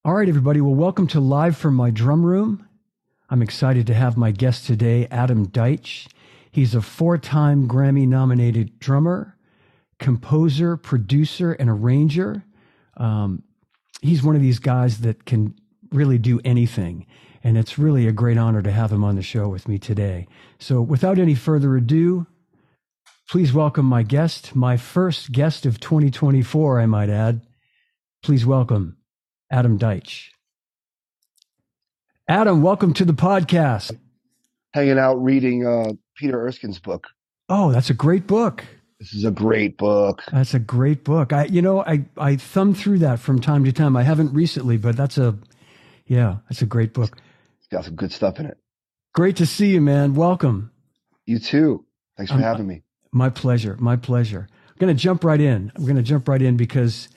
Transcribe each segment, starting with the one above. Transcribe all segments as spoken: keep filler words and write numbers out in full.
All right, everybody. Well, welcome to Live from My Drum Room. I'm excited to have my guest today, Adam Deitch. He's a four-time Grammy-nominated drummer, composer, producer, and arranger. Um, he's one of these guys that can really do anything, and it's really a great honor to have him on the show with me today. So without any further ado, please welcome my guest, my first guest of twenty twenty-four, I might add. Please welcome Adam Deitch. Adam, welcome to the podcast. Hanging out reading uh, Peter Erskine's book. Oh, that's a great book. This is a great book. That's a great book. I, you know, I, I thumb through that from time to time. I haven't recently, but that's a, yeah, that's a great book. It's got some good stuff in it. Great to see you, man. Welcome. You too. Thanks for um, having me. My pleasure. My pleasure. I'm going to jump right in. I'm going to jump right in because,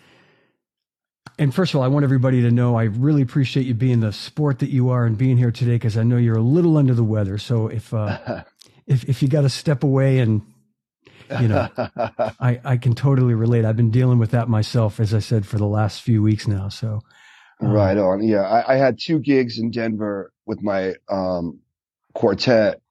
and first of all, I want everybody to know I really appreciate you being the sport that you are and being here today, because I know you're a little under the weather. So if uh, if if you got to step away, and you know, I I can totally relate. I've been dealing with that myself, as I said, for the last few weeks now. So um, right on. Yeah, I, I had two gigs in Denver with my um, quartet,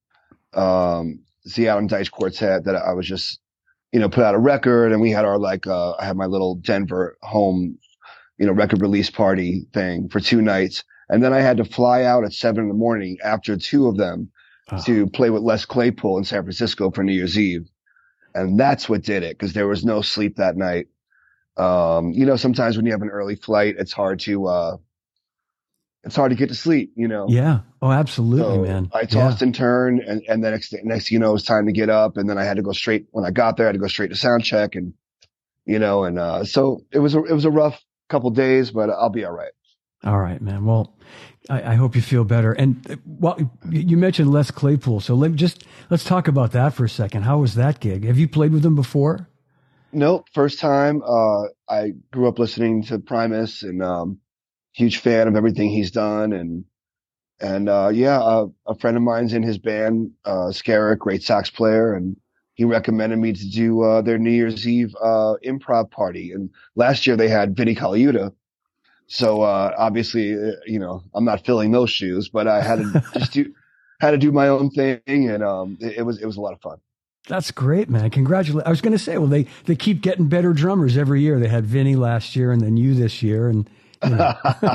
um, the Adam Deitch Quartet, that I was just, you know, put out a record, and we had our like uh, I had my little Denver home, you know, record release party thing for two nights. And then I had to fly out at seven in the morning after two of them oh. to play with Les Claypool in San Francisco for New Year's Eve. And that's what did it, because there was no sleep that night. Um, you know, sometimes when you have an early flight, it's hard to, uh, it's hard to get to sleep, you know? Yeah. Oh, absolutely, so man. I tossed yeah. and turned, and, and then next, next, you know, it was time to get up. And then I had to go straight, when I got there, I had to go straight to sound check, and, you know, and, uh, so it was a, it was a rough couple days, but I'll be all right. All right, man. Well, I, I hope you feel better. And well, you mentioned Les Claypool, so let me just let's talk about that for a second. How was that gig? Have you played with him before? Nope, first time. Uh, I grew up listening to Primus, and um, huge fan of everything he's done. And and uh, yeah, uh, a friend of mine's in his band, uh, Scarrick, great sax player, and he recommended me to do uh, their New Year's Eve uh, improv party. And last year they had Vinnie Colaiuta. So uh, obviously, uh, you know, I'm not filling those shoes, but I had to just do had to do my own thing, and um, it, it was it was a lot of fun. That's great, man. Congratulations. I was going to say, well, they they keep getting better drummers every year. They had Vinnie last year, and then you this year, and you know.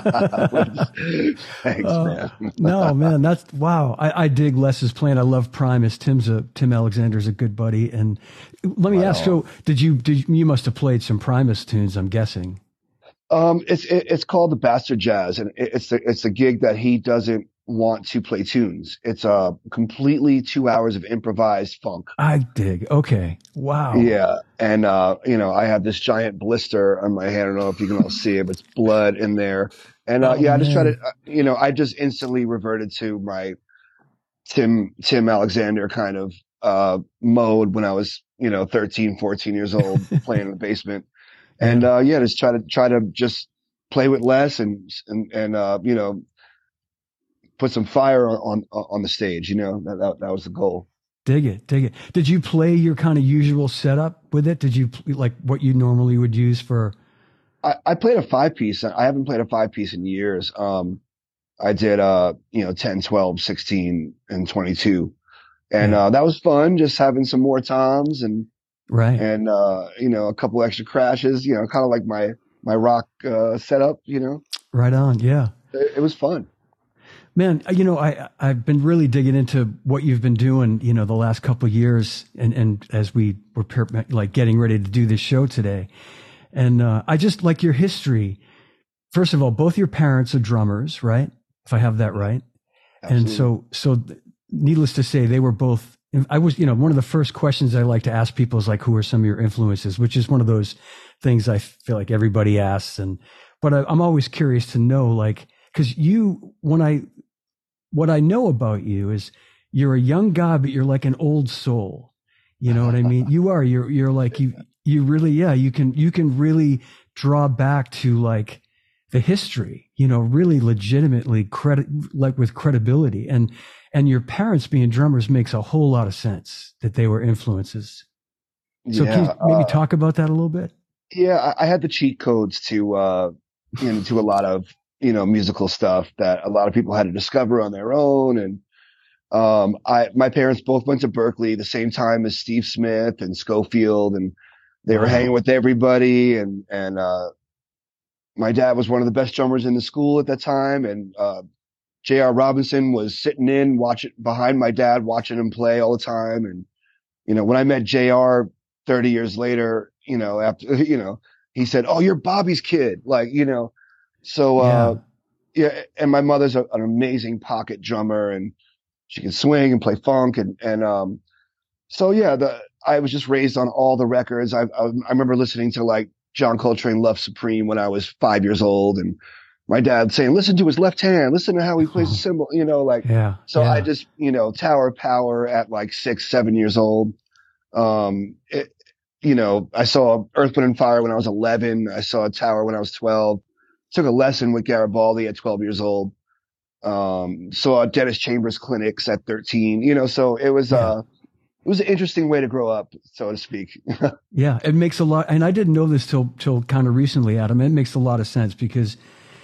Thanks, uh, man. No, man, that's wow. I, I dig Les's playing. I love Primus. Tim's a Tim Alexander's a good buddy. And let me right ask you, did you did you, you must have played some Primus tunes? I'm guessing. Um, it's it, it's called the Bastard Jazz, and it, it's the it's the gig that he doesn't want to play tunes. It's a uh, completely two hours of improvised funk. I dig. Okay. Wow. Yeah. And, uh, you know, I have this giant blister on my hand. I don't know if you can all see it, but it's blood in there. And, uh, oh, yeah, I just man. try to, uh, you know, I just instantly reverted to my Tim, Tim Alexander kind of, uh, mode when I was, you know, thirteen, fourteen years old playing in the basement. And, uh, yeah, just try to, try to just play with Les and, and, and, uh, you know, put some fire on, on, on the stage, you know, that, that, that was the goal. Dig it. Dig it. Did you play your kind of usual setup with it? Did you like what you normally would use for? I, I played a five piece. I haven't played a five piece in years. Um, I did, uh, you know, ten, twelve, sixteen, and twenty-two. And, yeah. uh, that was fun. Just having some more toms and, right. And, uh, you know, a couple extra crashes, you know, kind of like my, my rock, uh, setup, you know, right on. Yeah. It, it was fun. Man, you know, I, I've been really digging into what you've been doing, you know, the last couple of years. And, and as we were like getting ready to do this show today. And, uh, I just like your history. First of all, both your parents are drummers, right? If I have that right. Absolutely. And so, so needless to say, they were both, I was, you know, one of the first questions I like to ask people is like, who are some of your influences, which is one of those things I feel like everybody asks. And, but I, I'm always curious to know, like, cause you, when I, what I know about you is you're a young guy, but you're like an old soul. You know what I mean? You are, you're, you're like, you, you really, yeah, you can, you can really draw back to like the history, you know, really legitimately credit, like with credibility. And, and your parents being drummers makes a whole lot of sense that they were influences. So yeah, can you maybe uh, talk about that a little bit? Yeah, I, I had the cheat codes to, uh, into a lot of, you know, musical stuff that a lot of people had to discover on their own. And, um, I, my parents both went to Berklee the same time as Steve Smith and Schofield, and they were hanging Wow. with everybody. And, and, uh, my dad was one of the best drummers in the school at that time. And, uh, J R. Robinson was sitting in, watching behind my dad, watching him play all the time. And, you know, when I met J R thirty years later, you know, after, you know, he said, "Oh, you're Bobby's kid." Like, you know, so, uh, Yeah. yeah. And my mother's a, an amazing pocket drummer, and she can swing and play funk. And, and, um, so yeah, the, I was just raised on all the records. I, I, I remember listening to like John Coltrane, Love Supreme when I was five years old, and my dad saying, "Listen to his left hand, listen to how he plays the cymbal," you know, like, Yeah. so I Yeah. just, you know, Tower of Power at like six, seven years old. Um, it, you know, I saw Earth, Wind and Fire when I was eleven. I saw a Tower when I was twelve. Took a lesson with Garibaldi at twelve years old. Um, saw Dennis Chambers clinics at thirteen, you know, so it was, Yeah. uh, it was an interesting way to grow up, so to speak. Yeah. It makes a lot, and I didn't know this till till kind of recently, Adam. It makes a lot of sense because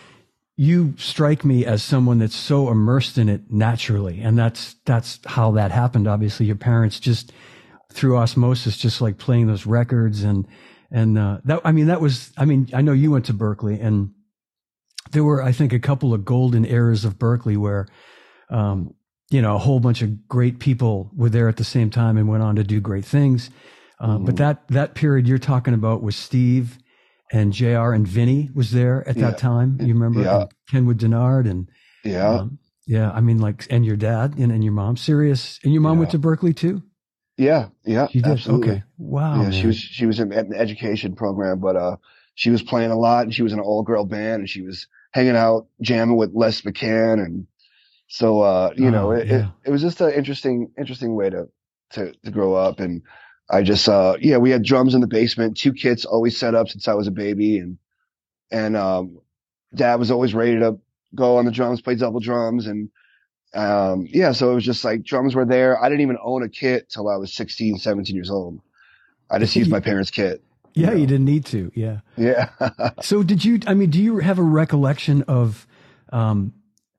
you strike me as someone that's so immersed in it naturally, and that's that's how that happened. Obviously, your parents just through osmosis, just like playing those records, and and uh, that I mean that was I mean I know you went to Berklee, and there were I think a couple of golden eras of Berklee where um, you know a whole bunch of great people were there at the same time and went on to do great things. Uh, Mm-hmm. But that that period you're talking about was Steve and J R and Vinny was there at Yeah. that time. You remember? Yeah. And Kenwood Denard and Yeah. um, yeah, I mean like and your dad and, and your mom. Serious, and your mom Yeah. went to Berklee too. Yeah. Yeah. She did. Absolutely. Okay. Wow, Yeah. man. She was, she was in an education program, but, uh, she was playing a lot, and she was in an all girl band, and she was hanging out, jamming with Les McCann. And so, uh, you know, Oh, it, yeah. it, it was just an interesting, interesting way to, to, to grow up. And I just, uh, yeah, we had drums in the basement, two kits always set up since I was a baby. And, and, um, dad was always ready to go on the drums, play double drums. And, um, yeah, so it was just like drums were there. I didn't even own a kit till I was sixteen, seventeen years old. I just used my parents' kit. Yeah, you know? you didn't need to. Yeah. Yeah. So did you, I mean, do you have a recollection of, um,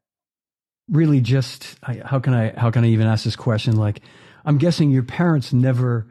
really just, I, how can I, how can I even ask this question? Like, I'm guessing your parents never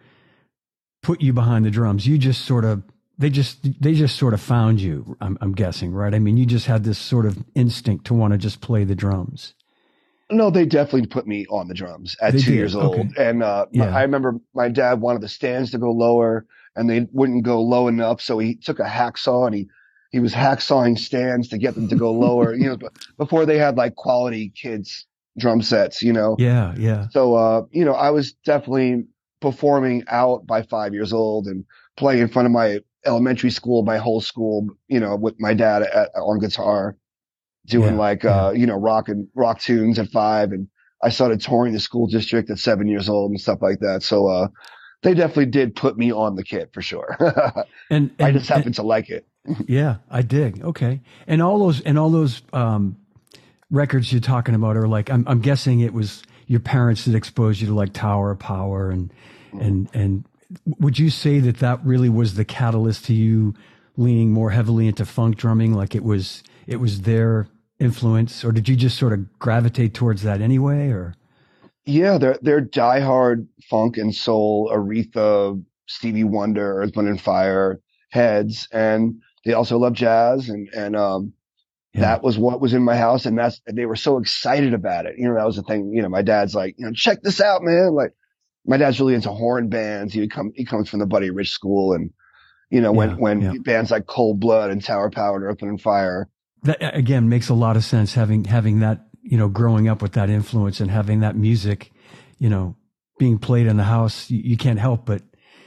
put you behind the drums. You just sort of, they just, they just sort of found you, I'm, I'm guessing, right? I mean, you just had this sort of instinct to want to just play the drums. No, they definitely put me on the drums at They two did. years old. Okay. And, uh, my, Yeah. I remember my dad wanted the stands to go lower, and they wouldn't go low enough. So he took a hacksaw, and he, he was hacksawing stands to get them to go lower, you know, b- before they had like quality kids drum sets, you know? Yeah. Yeah. So, uh, you know, I was definitely performing out by five years old and playing in front of my elementary school, my whole school, you know, with my dad at, on guitar, doing Yeah, like, yeah. uh, you know, rock and rock tunes at five. And I started touring the school district at seven years old and stuff like that. So, uh, they definitely did put me on the kit for sure. And, I and, just happened to like it. yeah, I dig. Okay. And all those, and all those, um, records you're talking about are like, I'm, I'm guessing it was your parents that exposed you to like Tower of Power and, and, and would you say that that really was the catalyst to you leaning more heavily into funk drumming? Like it was, it was their influence, or did you just sort of gravitate towards that anyway? Or Yeah, they're they're diehard funk and soul, Aretha, Stevie Wonder, Earth, Wind and Fire heads, and they also love jazz. And and um, yeah, that was what was in my house, and that's they were so excited about it. You know, that was the thing. You know, my dad's like, you know, check this out, man. Like, my dad's really into horn bands. He come he comes from the Buddy Rich school, and you know, when yeah, when yeah. bands like Cold Blood and Tower Power and Earth, Wind and Fire. That again makes a lot of sense having, having that, you know, growing up with that influence and having that music, you know, being played in the house, you, you can't help but,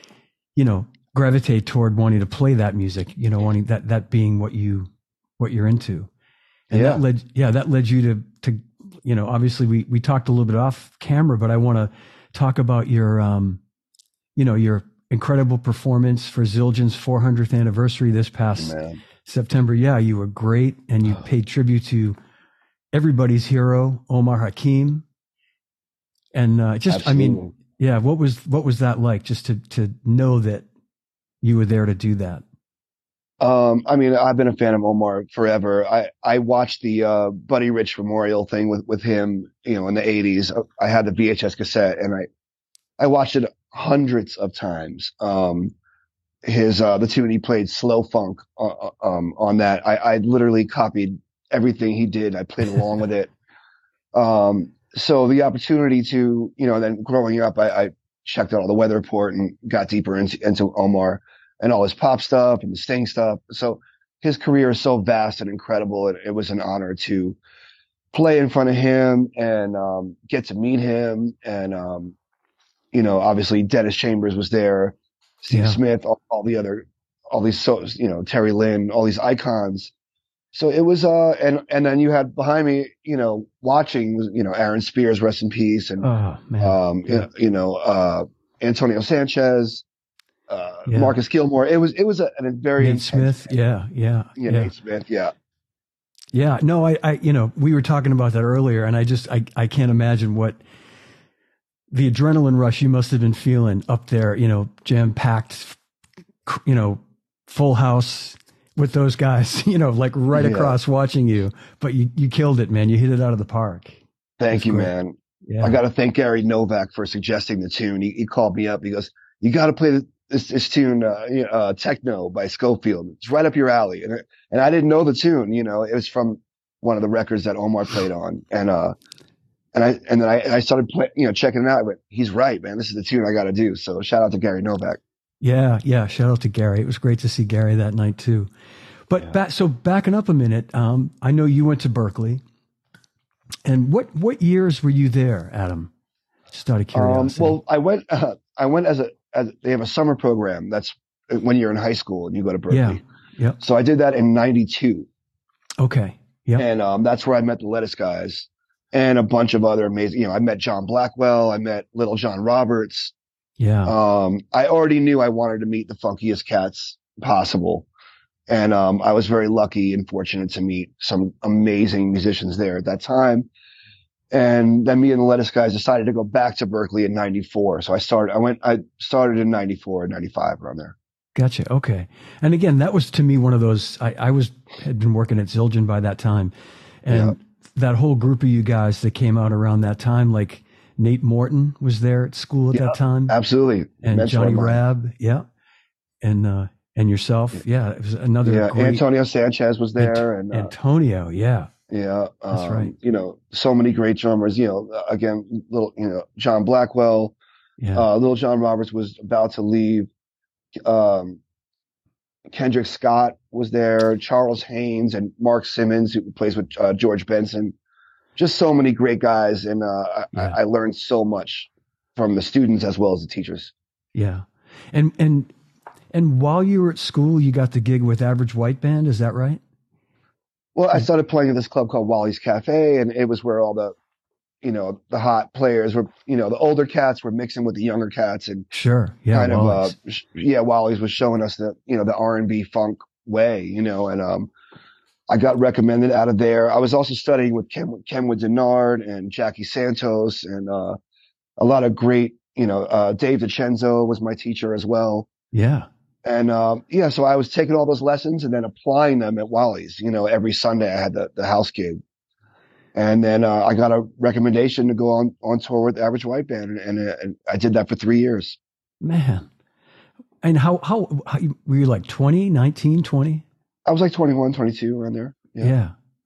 you know, gravitate toward wanting to play that music, you know, wanting that, that being what you, what you're into. And Yeah. that led, yeah, that led you to, to, you know, obviously we, we talked a little bit off camera, but I want to talk about your, um, you know, your incredible performance for Zildjian's four hundredth anniversary this past Man. September. Yeah, you were great. And you paid tribute to everybody's hero, Omar Hakim. And uh, just, I mean, Absolutely. yeah, what was, what was that like just to, to know that you were there to do that? Um, I mean, I've been a fan of Omar forever. I, I watched the, uh, Buddy Rich Memorial thing with, with him, you know, in the eighties. I had the V H S cassette and I, I watched it hundreds of times. Um, his, uh, the tune he played slow funk, uh, um, on that. I, I literally copied everything he did. I played along with it. Um, so the opportunity to, you know, then growing up, I, I checked out all the Weather Report and got deeper into, into Omar and all his pop stuff and the Sting stuff. So his career is so vast and incredible. It, it was an honor to play in front of him and, um, get to meet him. And, um, you know, obviously Dennis Chambers was there, Steve Yeah. Smith, all, all the other, all these, so, you know, Terry Lynn, all these icons. So it was, uh, and, and then you had behind me, you know, watching, you know, Aaron Spears, rest in peace. And, Oh man. um, Yeah. you know, uh, Antonio Sanchez, uh, Yeah. Marcus Gilmore. It was, it was a, a very Nate intense Smith. thing. Yeah. Yeah. Yeah, Yeah. Nate Smith. Yeah. Yeah. No, I, I, you know, we were talking about that earlier and I just, I, I can't imagine what the adrenaline rush you must have been feeling up there, you know, jam packed, you know, full house with those guys, you know, like right Yeah. across watching you, but you, you killed it, man. You hit it out of the park. Thank That's you, great. man. Yeah. I got to thank Gary Novak for suggesting the tune. He, he called me up. He goes, you got to play this, this tune, uh, you know, uh, Techno by Schofield. It's right up your alley. And, and I didn't know the tune, you know, it was from one of the records that Omar played on. And, uh, and I, and then I, I started play, you know, checking it out. I went, he's right, man. This is the tune I got to do. So shout out to Gary Novak. Yeah. Yeah. Shout out to Gary. It was great to see Gary that night too. But Yeah. back, so backing up a minute, um, I know you went to Berkeley, and what what years were you there, Adam? Just out of Um, curiosity. well, I went, uh, I went as a, as they have a summer program. That's when you're in high school and you go to Berkeley. yeah, yeah, So I did that in ninety-two. okay, yeah, And, um, that's where I met the Lettuce Guys and a bunch of other amazing, you know, I met John Blackwell. I met Little John Roberts. yeah, Um, I already knew I wanted to meet the funkiest cats possible. And, um, I was very lucky and fortunate to meet some amazing musicians there at that time. And then me and the Lettuce Guys decided to go back to Berkeley in ninety-four. So I started, I went, I started in ninety-four, ninety-five around there. gotcha. Okay, and again, that was to me one of those. I, I was had been working at Zildjian by that time, and Yeah. that whole group of you guys that came out around that time, like Nate Morton was there at school at Yeah, that time, Absolutely. and Mentor Johnny of mine. Rab, yeah, and uh, and yourself, yeah, it was another Yeah. great Antonio Sanchez was there. Ant- And, uh, Antonio, yeah, Yeah. Um, That's right. You know, so many great drummers, you know, uh, again, little, you know, John Blackwell, yeah, uh, Little John Roberts was about to leave. Um, Kendrick Scott was there, Charles Haynes and Mark Simmons, who plays with, uh, George Benson. Just so many great guys. And, uh, Yeah. I, I learned so much from the students as well as the teachers. yeah, and and and while you were at school, you got the gig with Average White Band, is that right? Well, I started playing at this club called Wally's Cafe, and it was where all the, you know, the hot players were, you know, the older cats were mixing with the younger cats, and Sure, yeah, kind Wallace. of, uh, sh- yeah, Wally's was showing us the, you know, the R and B funk way, you know, and, um, I got recommended out of there. I was also studying with Ken, Kenwood Denard and Jackie Santos and, uh, a lot of great, you know, uh, Dave DiCenzo was my teacher as well. Yeah, And, um, yeah, so I was taking all those lessons and then applying them at Wally's, you know, every Sunday I had the, the house gig. And then, uh, I got a recommendation to go on, on tour with Average White Band. And, and, uh, and I did that for three years. man. And how, how, how were you like twenty, nineteen, twenty? I was like twenty-one, twenty-two around there. Yeah. Yeah.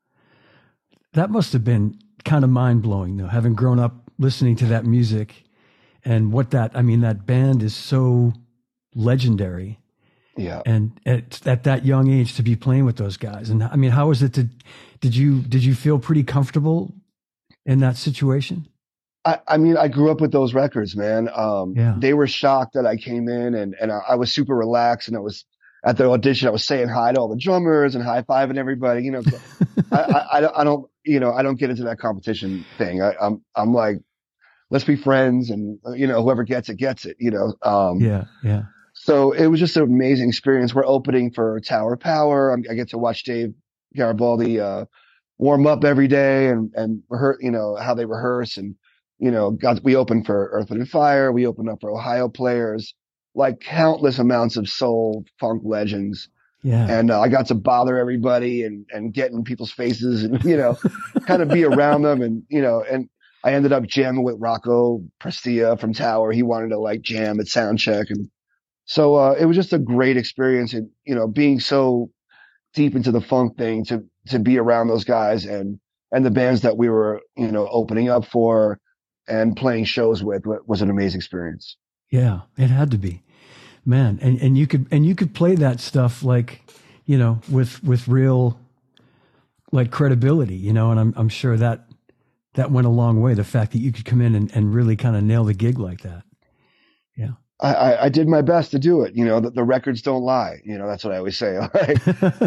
That must have been kind of mind blowing though, having grown up listening to that music and what that, I mean, that band is so legendary. Yeah. And at, at that young age to be playing with those guys. And I mean, how was it to, did you, did you feel pretty comfortable in that situation? I, I mean, I grew up with those records, man. Um, Yeah. they were shocked that I came in and, and I, I was super relaxed and I was at the audition. I was saying hi to all the drummers and high fiving everybody, you know, I, I, I don't, I don't, you know, I don't get into that competition thing. I, I'm, I'm like, let's be friends and, uh, you know, whoever gets it, gets it, you know? Um, Yeah. Yeah. so it was just an amazing experience. We're opening for Tower of Power. I'm, I get to watch Dave Garibaldi, uh, warm up every day and, and rehearse, you know, how they rehearse and, you know, got, we opened for Earth, Wind and Fire. We opened up for Ohio Players, like countless amounts of soul funk legends. Yeah. And uh, I got to bother everybody and, and get in people's faces and, you know, kind of be around them. And, you know, and I ended up jamming with Rocco Prestia from Tower. He wanted to like jam at Soundcheck. And so, uh, it was just a great experience. And, you know, being so deep into the funk thing to, to be around those guys and, and the bands that we were, you know, opening up for and playing shows with was an amazing experience. Yeah, it had to be. Man, and, and you could and you could play that stuff like, you know, with with real like credibility, you know, and I'm I'm sure that that went a long way. The fact that you could come in and, and really kind of nail the gig like that. Yeah. I, I, I did my best to do it. You know, the, the records don't lie. You know, that's what I always say. Like,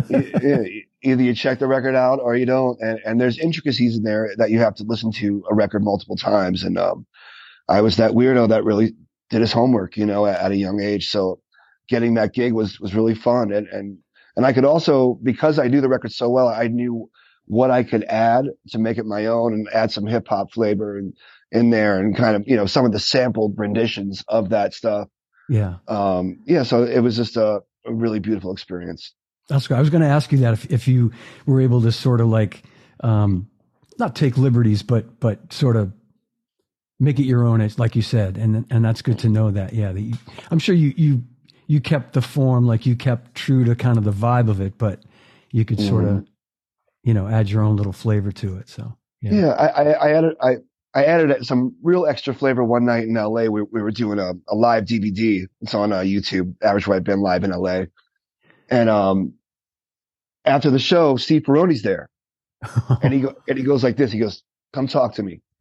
either you check the record out or you don't. And, and there's intricacies in there that you have to listen to a record multiple times. And um, I was that weirdo that really did his homework, you know, at, at a young age. So getting that gig was, was really fun. And, and, and I could also, because I knew the record so well, I knew what I could add to make it my own and add some hip hop flavor and in there and kind of, you know, some of the sampled renditions of that stuff. Yeah. Um, yeah. So it was just a, a really beautiful experience. That's good. I was going to ask you that if, if you were able to sort of like, um, not take liberties, but, but sort of make it your own, like you said. And, and that's good to know that. Yeah. That you, I'm sure you, you, you kept the form, like you kept true to kind of the vibe of it, but you could sort mm-hmm. of, you know, add your own little flavor to it. So, yeah, yeah I, I, I added, I, I added some real extra flavor one night in L A. We, we were doing a, a live D V D. It's on uh, YouTube, Average White Band Live in L A. And, um, after the show, Steve Peroni's there and he go, and he goes like this. He goes, "Come talk to me."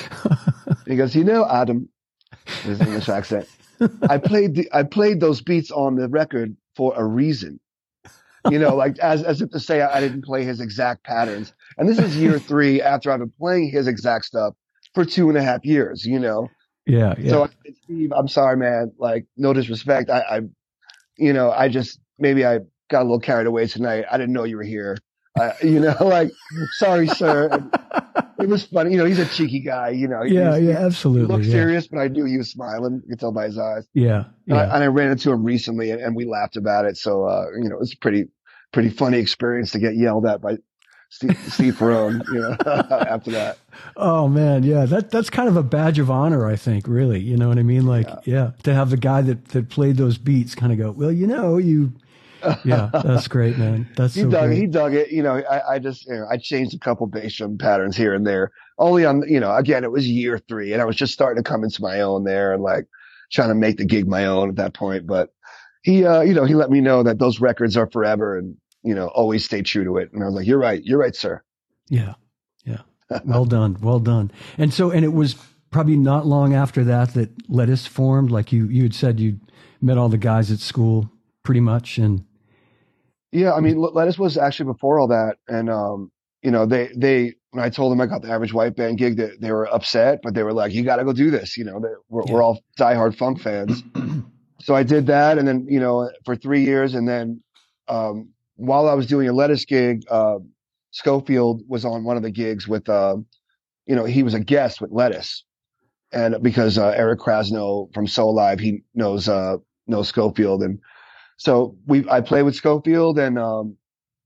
He goes, "You know, Adam," his English accent, I played the, I played those beats on the record for a reason, you know, like as, as if to say I, I didn't play his exact patterns. And this is year three after I've been playing his exact stuff for two and a half years, you know? Yeah. yeah. So I said, "Steve, I'm sorry, man. Like, no disrespect. I, I, you know, I just, maybe I got a little carried away tonight. I didn't know you were here. Uh, you know, like, sorry, sir." And it was funny. You know, he's a cheeky guy, you know. Yeah, yeah, absolutely. He looked yeah. serious, but I knew he was smiling. You could tell by his eyes. Yeah. And, yeah. I, and I ran into him recently and, and we laughed about it. So, uh, you know, it was a pretty, pretty funny experience to get yelled at by Steve, Steve Perrone, you know, after that. Oh man. Yeah. That, that's kind of a badge of honor, I think, really. You know what I mean? Like, yeah, yeah to have the guy that, that played those beats kind of go, "Well, you know, you, yeah, that's great, man. That's he so dug great. He dug it. You know, I, I just, you know, I changed a couple bass drum patterns here and there. Only on, you know, again, it was year three and I was just starting to come into my own there and like trying to make the gig my own at that point. But he, uh, you know, he let me know that those records are forever and, you know, always stay true to it. And I was like, "You're right. You're right, sir." Yeah. Yeah. Well done. Well done. And so, and it was probably not long after that that Lettuce formed. Like you, you had said you met all the guys at school pretty much. And yeah, I mean, Lettuce was actually before all that. And, um, you know, they, they, when I told them I got the Average White Band gig, they, they were upset, but they were like, "You got to go do this." You know, they, we're, yeah. we're all diehard funk fans. So I did that. And then, you know, for three years. And then, um, while I was doing a Lettuce gig, uh, Schofield was on one of the gigs with, uh, you know, he was a guest with Lettuce. And because, uh, Eric Krasno from Soul Live, he knows, uh, knows Schofield. And so we, I played with Schofield and, um,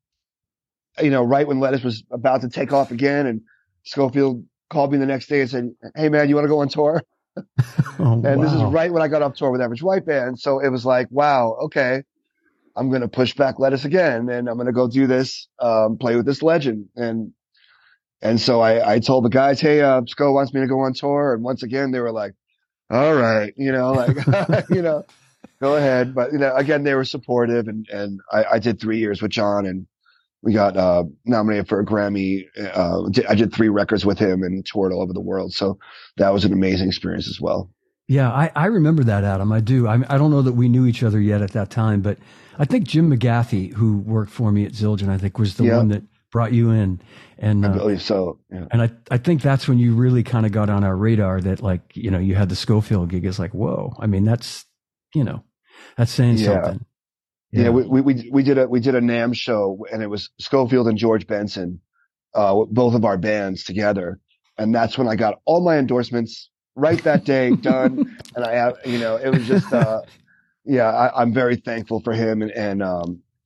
you know, right when Lettuce was about to take off again and Schofield called me the next day and said, "Hey man, you want to go on tour?" Oh, and wow. this is right when I got off tour with Average White Band. So it was like, wow, okay, I'm going to push back Lettuce again and I'm going to go do this, um, play with this legend. And, and so I, I told the guys, "Hey, uh, Sco wants me to go on tour." And once again, they were like, "All right," you know, like, you know, go ahead. But, you know, again, they were supportive and, and I, I did three years with John and we got, uh, nominated for a Grammy. Uh, I did three records with him and toured all over the world. So that was an amazing experience as well. Yeah, I, I remember that, Adam. I do. I, I don't know that we knew each other yet at that time, but I think Jim McGathy, who worked for me at Zildjian, I think was the yeah. one that brought you in. And I believe uh, so. Yeah. And I, I think that's when you really kind of got on our radar that, like, you know, you had the Schofield gig. It's like, whoa. I mean, that's, you know, that's saying yeah. something. Yeah, yeah we, we we did a we did a NAMM show and it was Schofield and George Benson, uh, both of our bands together, and that's when I got all my endorsements right that day done. And I have, you know, it was just, uh, yeah, I, I'm very thankful for him and and um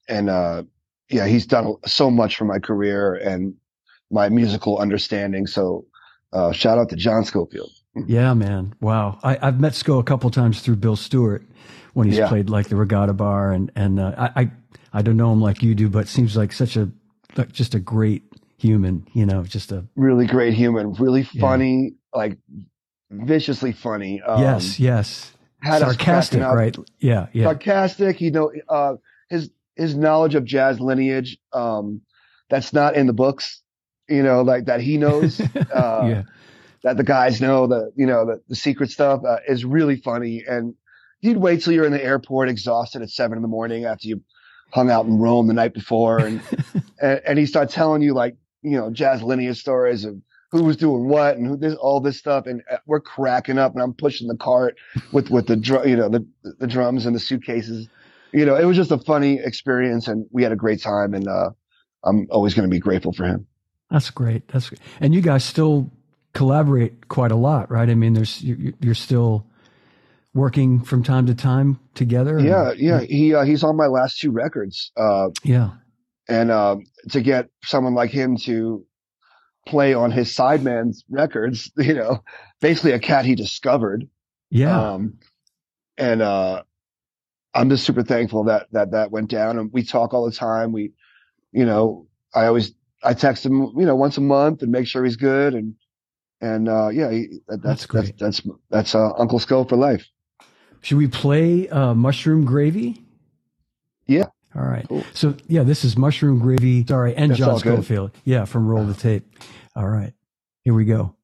and uh, yeah, he's done so much for my career and my musical understanding. So uh, shout out to John Scofield. Yeah, man. Wow. I, I've met Sco a couple times through Bill Stewart when he's Yeah. played like the Regatta Bar, and and uh, I, I I don't know him like you do, but seems like such a like just a great human. You know, just a Really great human, really Yeah. funny, like viciously funny. Um, yes, yes, had us sarcastic, cracking up. right? Yeah, yeah, Sarcastic, you know, uh, his his knowledge of jazz lineage, um, that's not in the books, you know, like that he knows, uh, yeah. that the guys know, the you know the, the secret stuff uh, is really funny. And you'd wait till you're in the airport exhausted at seven in the morning after you hung out in Rome the night before, and and, and he starts telling you like you know jazz lineage stories of who was doing what and who this all this stuff, and uh, we're cracking up, and I'm pushing the cart with with the drum, you know the the drums and the suitcases. You know, it was just a funny experience, and we had a great time, and uh, I'm always going to be grateful for him. That's great. That's great. And you guys still collaborate quite a lot, right? I mean, there's you're, you're still working from time to time together. and- Yeah, yeah, he uh, he's on my last two records, uh, yeah, and um, to get someone like him to play on his sideman's records, you know, basically a cat he discovered. yeah. Um, and, uh, I'm just super thankful that, that, that went down, and we talk all the time. We, you know, I always, I text him, you know, once a month and make sure he's good. And, and, uh, yeah, he, that, That's that's, great. that's, that's, that's, uh, Uncle Sco for life. Should we play uh, Mushroom Gravy? Yeah. All right. Cool. So yeah, this is Mushroom Gravy. Sorry, and That's John all good. Scofield. Yeah, from Roll the Tape. All right. Here we go.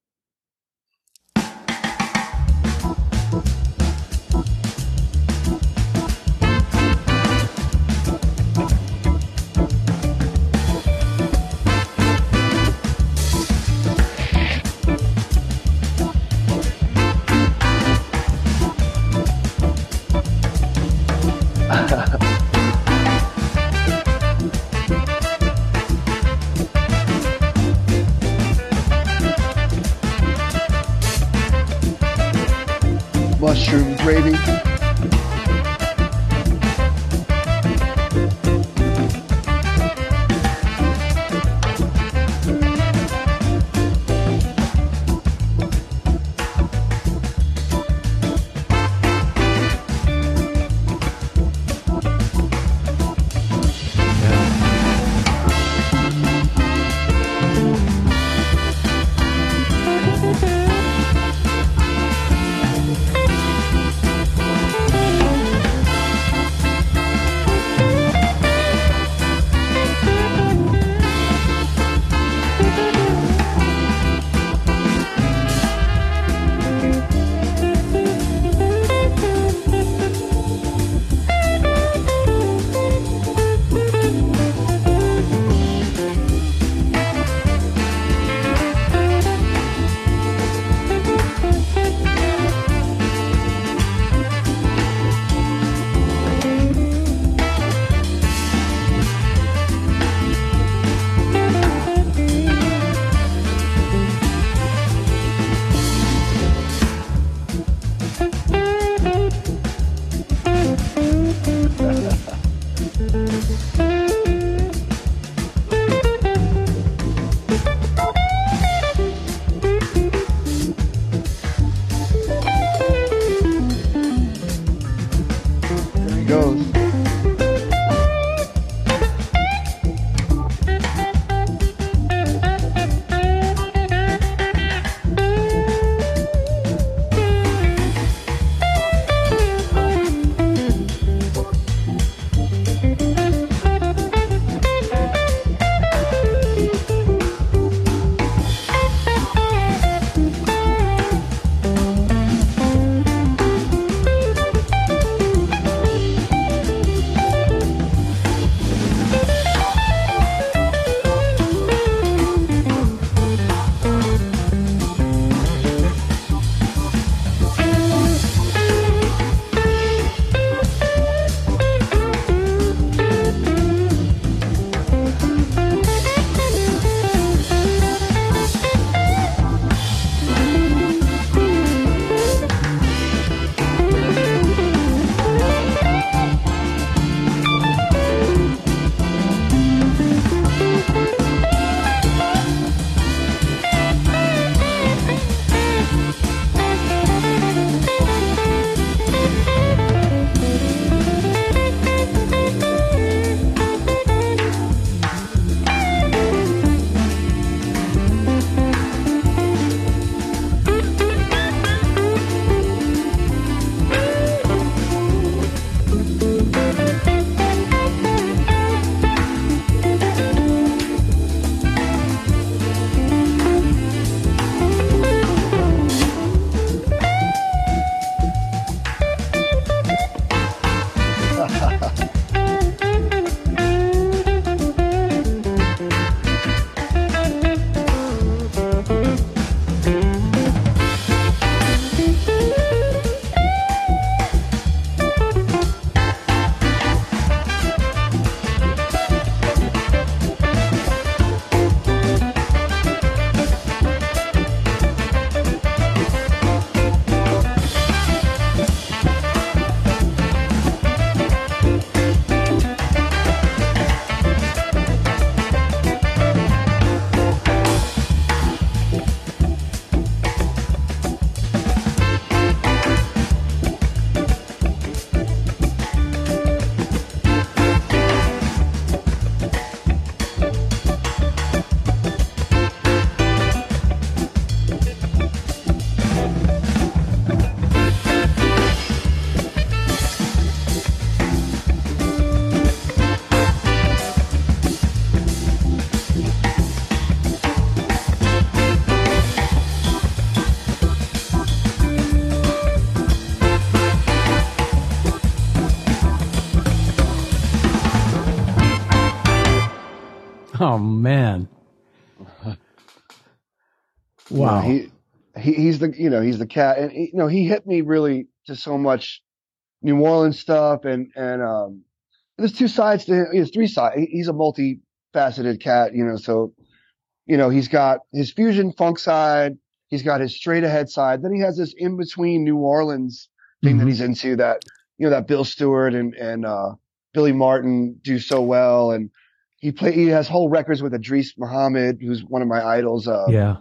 Mushroom gravy. Oh man. Wow. You know, he, he, he's the, you know, he's the cat, and he, you know, he hit me really to so much New Orleans stuff, and, and, um, there's two sides to him. There's three sides. He's a multifaceted cat, you know, so, you know, he's got his fusion funk side. He's got his straight ahead side. Then he has this in between New Orleans thing mm-hmm. that he's into that, you know, that Bill Stewart and, and, uh, Billy Martin do so well. And he play, he has whole records with Idris Muhammad, who's one of my idols. Uh, yeah.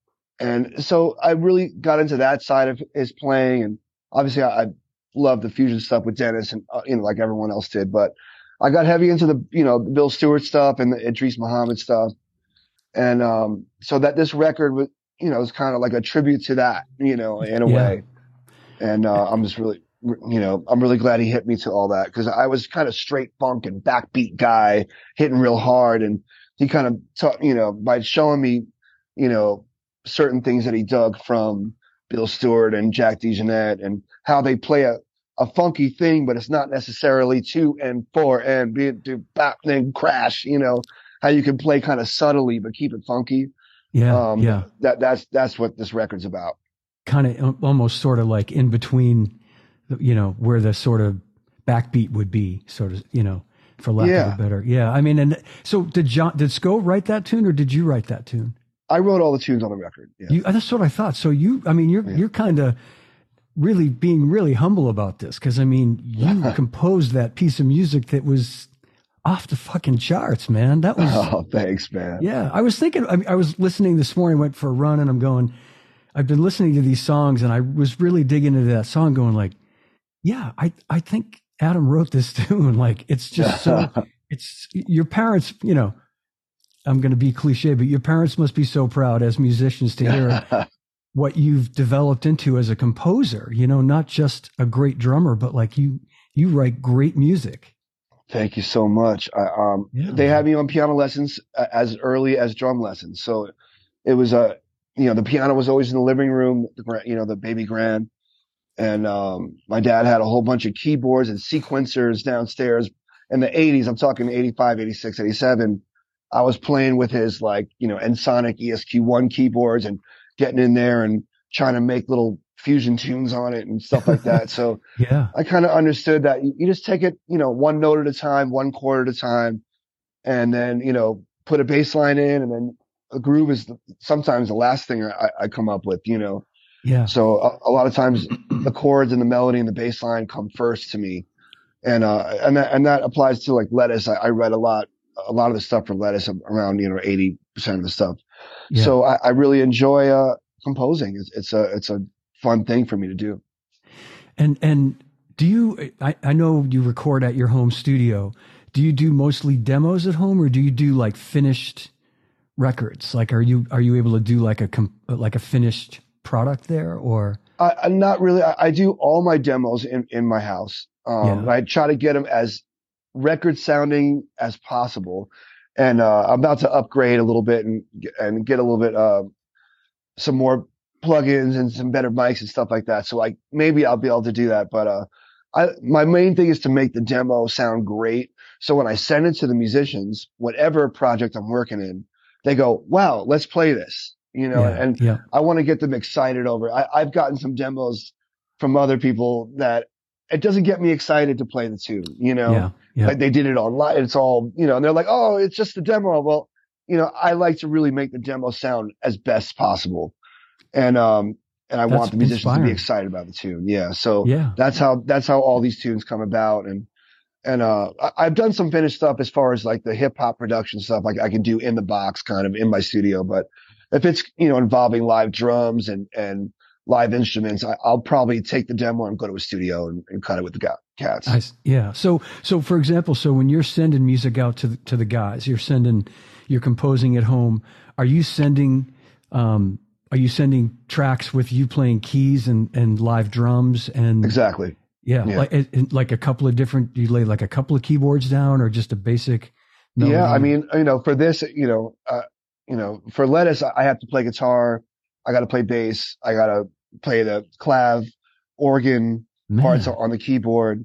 And so I really got into that side of his playing. And obviously I, I love the fusion stuff with Dennis and, uh, you know, like everyone else did, but I got heavy into the, you know, Bill Stewart stuff and the Idris Muhammad stuff. And, um, so that this record was, you know, it's kind of like a tribute to that, you know, in a yeah. way. And, uh, I'm just really, you know, I'm really glad he hit me to all that, because I was kind of straight funk and backbeat guy hitting real hard. And he kind of taught, you know, by showing me, you know, certain things that he dug from Bill Stewart and Jack DeJohnette and how they play a, a funky thing, but it's not necessarily two and four and be do bap then crash, you know, how you can play kind of subtly, but keep it funky. Yeah. Um, yeah. That, that's, that's what this record's about. Kind of almost sort of like in between, you know, where the sort of backbeat would be, sort of, you know, for lack yeah. of a better. Yeah. I mean, and so did John, did Sco write that tune, or did you write that tune? I wrote all the tunes on the record. Yeah. You, that's what I thought. So you, I mean, you're, yeah. you're kind of really being really humble about this. Cause I mean, you composed that piece of music that was off the fucking charts, man. That was, oh, thanks, man. Yeah. I was thinking, I, mean, I was listening this morning, went for a run, and I'm going, I've been listening to these songs, and I was really digging into that song going like, yeah, I, I think Adam wrote this tune. Like, it's just so, it's your parents, you know, I'm going to be cliche, but your parents must be so proud as musicians to hear what you've developed into as a composer, you know, not just a great drummer, but like you, you write great music. Thank you so much. I, um, yeah. They had me on piano lessons as early as drum lessons. So it was a, you know, the piano was always in the living room, the, you know, the baby grand. And, um, my dad had a whole bunch of keyboards and sequencers downstairs in the eighties. I'm talking eighty-five, eighty-six, eighty-seven. I was playing with his, like, you know, Ensoniq E S Q one keyboards and getting in there and trying to make little fusion tunes on it and stuff like that. So yeah, I kind of understood that you, you just take it, you know, one note at a time, one chord at a time, and then, you know, put a bass line in, and then a groove is the, sometimes the last thing I, I come up with, you know. Yeah. So a, a lot of times the chords and the melody and the bass line come first to me. And, uh, and that, and that applies to like Lettuce. I, I read a lot, a lot of the stuff from Lettuce, around, you know, eighty percent of the stuff. Yeah. So I, I really enjoy, uh, composing. It's, it's a, it's a fun thing for me to do. And, and do you, I, I know you record at your home studio. Do you do mostly demos at home, or do you do like finished records? Like, are you, are you able to do like a, like a finished product there, or? I, I'm not really, I, I do all my demos in, in my house. Um, yeah. I try to get them as record sounding as possible. And, uh, I'm about to upgrade a little bit and, and get a little bit, uh, some more plugins and some better mics and stuff like that. So like, maybe I'll be able to do that. But, uh, I, my main thing is to make the demo sound great. So when I send it to the musicians, whatever project I'm working in, they go, wow, let's play this, you know, yeah, and yeah. I want to get them excited over it. I, I've gotten some demos from other people that it doesn't get me excited to play the tune, you know, yeah, yeah. Like they did it online. It's all, you know, and they're like, oh, it's just the demo. Well, you know, I like to really make the demo sound as best possible. And, um, and I that's want the musicians inspiring. to be excited about the tune. Yeah. So yeah. that's how, that's how all these tunes come about. And, and, uh, I, I've done some finished stuff as far as like the hip hop production stuff, like I can do in the box kind of in my studio. But if it's, you know, involving live drums and, and live instruments, I, I'll probably take the demo and go to a studio and, and cut it with the ga- cats. I, yeah. So, so for example, so when you're sending music out to the, to the guys, you're sending, you're composing at home. Are you sending, um, Are you sending tracks with you playing keys and, and live drums and exactly? Yeah, yeah. like like a couple of different. You lay like a couple of keyboards down, or just a basic. Melody? Yeah, I mean, you know, for this, you know, uh, you know, for Lettuce, I have to play guitar. I got to play bass. I got to play the clav, organ Man. parts on the keyboard.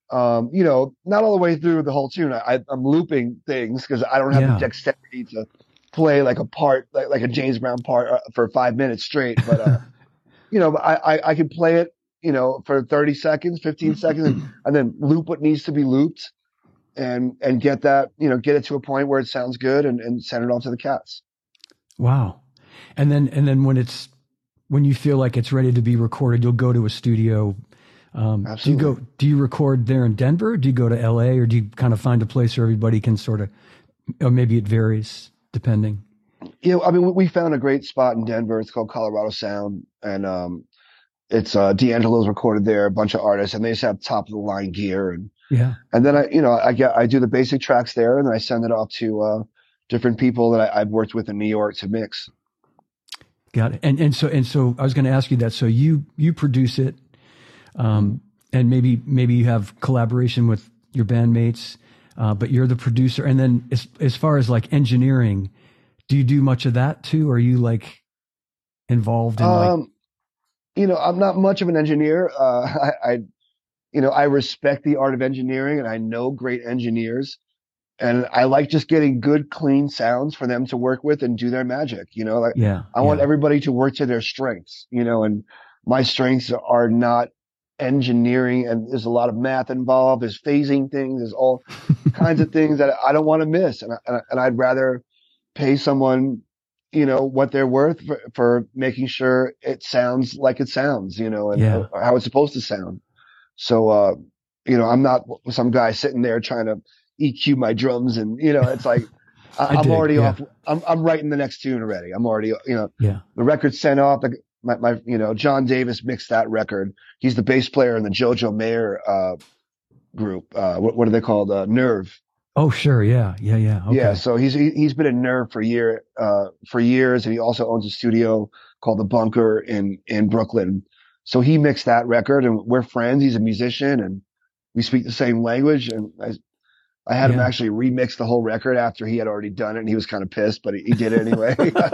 Um, you know, not all the way through the whole tune. I, I'm looping things because I don't have the Yeah. dexterity to play like a part, like, like a James Brown part uh, for five minutes straight. But, uh, you know, I, I, I can play it, you know, for thirty seconds, fifteen seconds, and, and then loop what needs to be looped and, and get that, you know, get it to a point where it sounds good and, and send it off to the cats. Wow. And then, and then when it's, when you feel like it's ready to be recorded, you'll go to a studio. Um, do you Absolutely. go, do you record there in Denver? Or do you go to L A, or do you kind of find a place where everybody can sort of, or maybe it varies depending? Yeah. I mean, we, we found a great spot in Denver. It's called Colorado Sound. And, um, it's, uh, D'Angelo's recorded there, a bunch of artists, and they just have top of the line gear. And, Yeah. and then I, you know, I get, I do the basic tracks there and then I send it off to, uh, different people that I, I've worked with in New York to mix. Got it. And, and so, and so I was going to ask you that. So you, you produce it, um, and maybe, maybe you have collaboration with your bandmates, uh, but you're the producer. And then as, as far as like engineering, do you do much of that too? Or are you like involved in like, Um, you know, I'm not much of an engineer. Uh, I, I, you know, I respect the art of engineering and I know great engineers and I like just getting good, clean sounds for them to work with and do their magic. You know, like yeah, I want yeah, everybody to work to their strengths, you know, and my strengths are not engineering and there's a lot of math involved. There's phasing things. There's all kinds of things that I don't want to miss. And, I, and I'd rather pay someone, you know, what they're worth for, for making sure it sounds like it sounds, you know, and yeah. uh, how it's supposed to sound. So, uh, you know, I'm not some guy sitting there trying to E Q my drums and, you know, it's like, I, I I'm dig. already Yeah. off. I'm, I'm writing the next tune already. I'm already, you know, Yeah. the record's sent off. The, my, my, you know, John Davis mixed that record. He's the bass player in the Jojo Mayer, uh, group. Uh, what, what are they called? Uh, Nerve. Oh, sure. Yeah. Yeah. Yeah. Yeah. Okay. So he's, he, he's been in Nerve for year, uh, for years. And he also owns a studio called The Bunker in, in Brooklyn. So he mixed that record and we're friends. He's a musician and we speak the same language. And I, I had him Yeah. actually remix the whole record after he had already done it, and he was kind of pissed, but he, he did it anyway.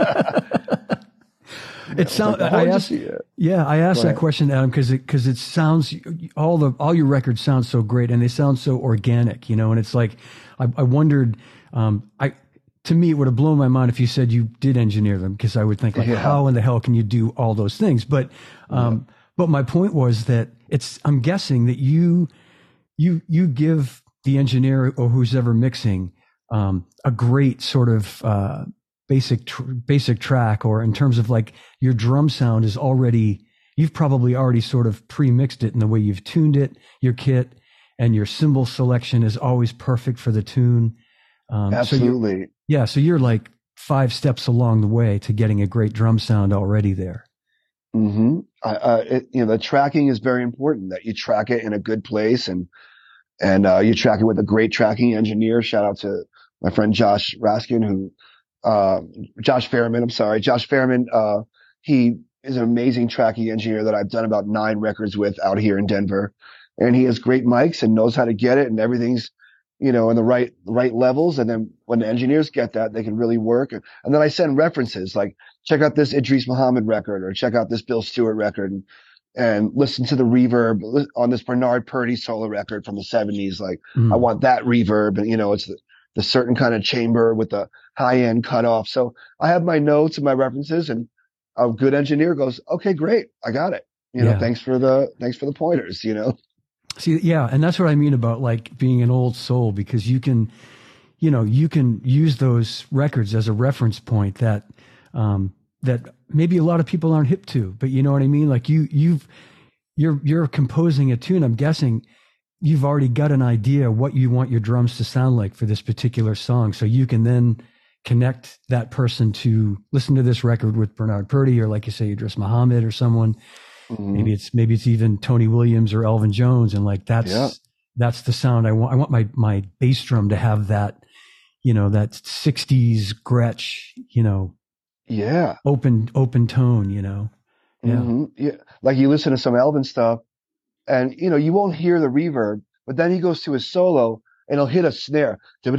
It sounds. Like, I asked. Yeah, I asked that question, Adam, because it because it sounds all the all your records sound so great, and they sound so organic, you know. And it's like I, I wondered. Um, I to me, it would have blown my mind if you said you did engineer them, because I would think like, Yeah. how in the hell can you do all those things? But um, yeah. but my point was that it's. I'm guessing that you you you give the engineer or who's ever mixing um, a great sort of uh, basic tr- basic track, or in terms of like your drum sound is already, you've probably already sort of pre-mixed it in the way you've tuned it, your kit, and your cymbal selection is always perfect for the tune. Um, Absolutely. So yeah, so you're like five steps along the way to getting a great drum sound already there. Mm-hmm. I, uh, it, you know, the tracking is very important, that you track it in a good place and And, uh, you track it with a great tracking engineer. Shout out to my friend Josh Raskin, who, uh, Josh Fairman, I'm sorry, Josh Fairman. Uh, he is an amazing tracking engineer that I've done about nine records with out here in Denver. And he has great mics and knows how to get it, and everything's, you know, in the right, right levels. And then when the engineers get that, they can really work. And then I send references like, check out this Idris Muhammad record, or check out this Bill Stewart record. And, and listen to the reverb on this Bernard Purdy solo record from the seventies. Like, mm. I want that reverb. And, you know, it's the, the certain kind of chamber with the high end cutoff. So I have my notes and my references, and a good engineer goes, okay, great. I got it. You know, yeah. thanks for the, thanks for the pointers, you know? See, yeah. And that's what I mean about like being an old soul, because you can, you know, you can use those records as a reference point that, um, that maybe a lot of people aren't hip to, but you know what I mean? Like you, you've, you're, you're composing a tune. I'm guessing you've already got an idea what you want your drums to sound like for this particular song. So you can then connect that person to listen to this record with Bernard Purdy, or like you say, Idris Muhammad or someone. Mm-hmm. Maybe it's, maybe it's even Tony Williams or Elvin Jones. And like, that's, yeah. that's the sound I want. I want my, my bass drum to have that, you know, that sixties Gretsch, you know, yeah. Open, open tone, you know? Yeah. Mm-hmm. Yeah. Like you listen to some Elvin stuff and, you know, you won't hear the reverb, but then he goes to his solo and he'll hit a snare, and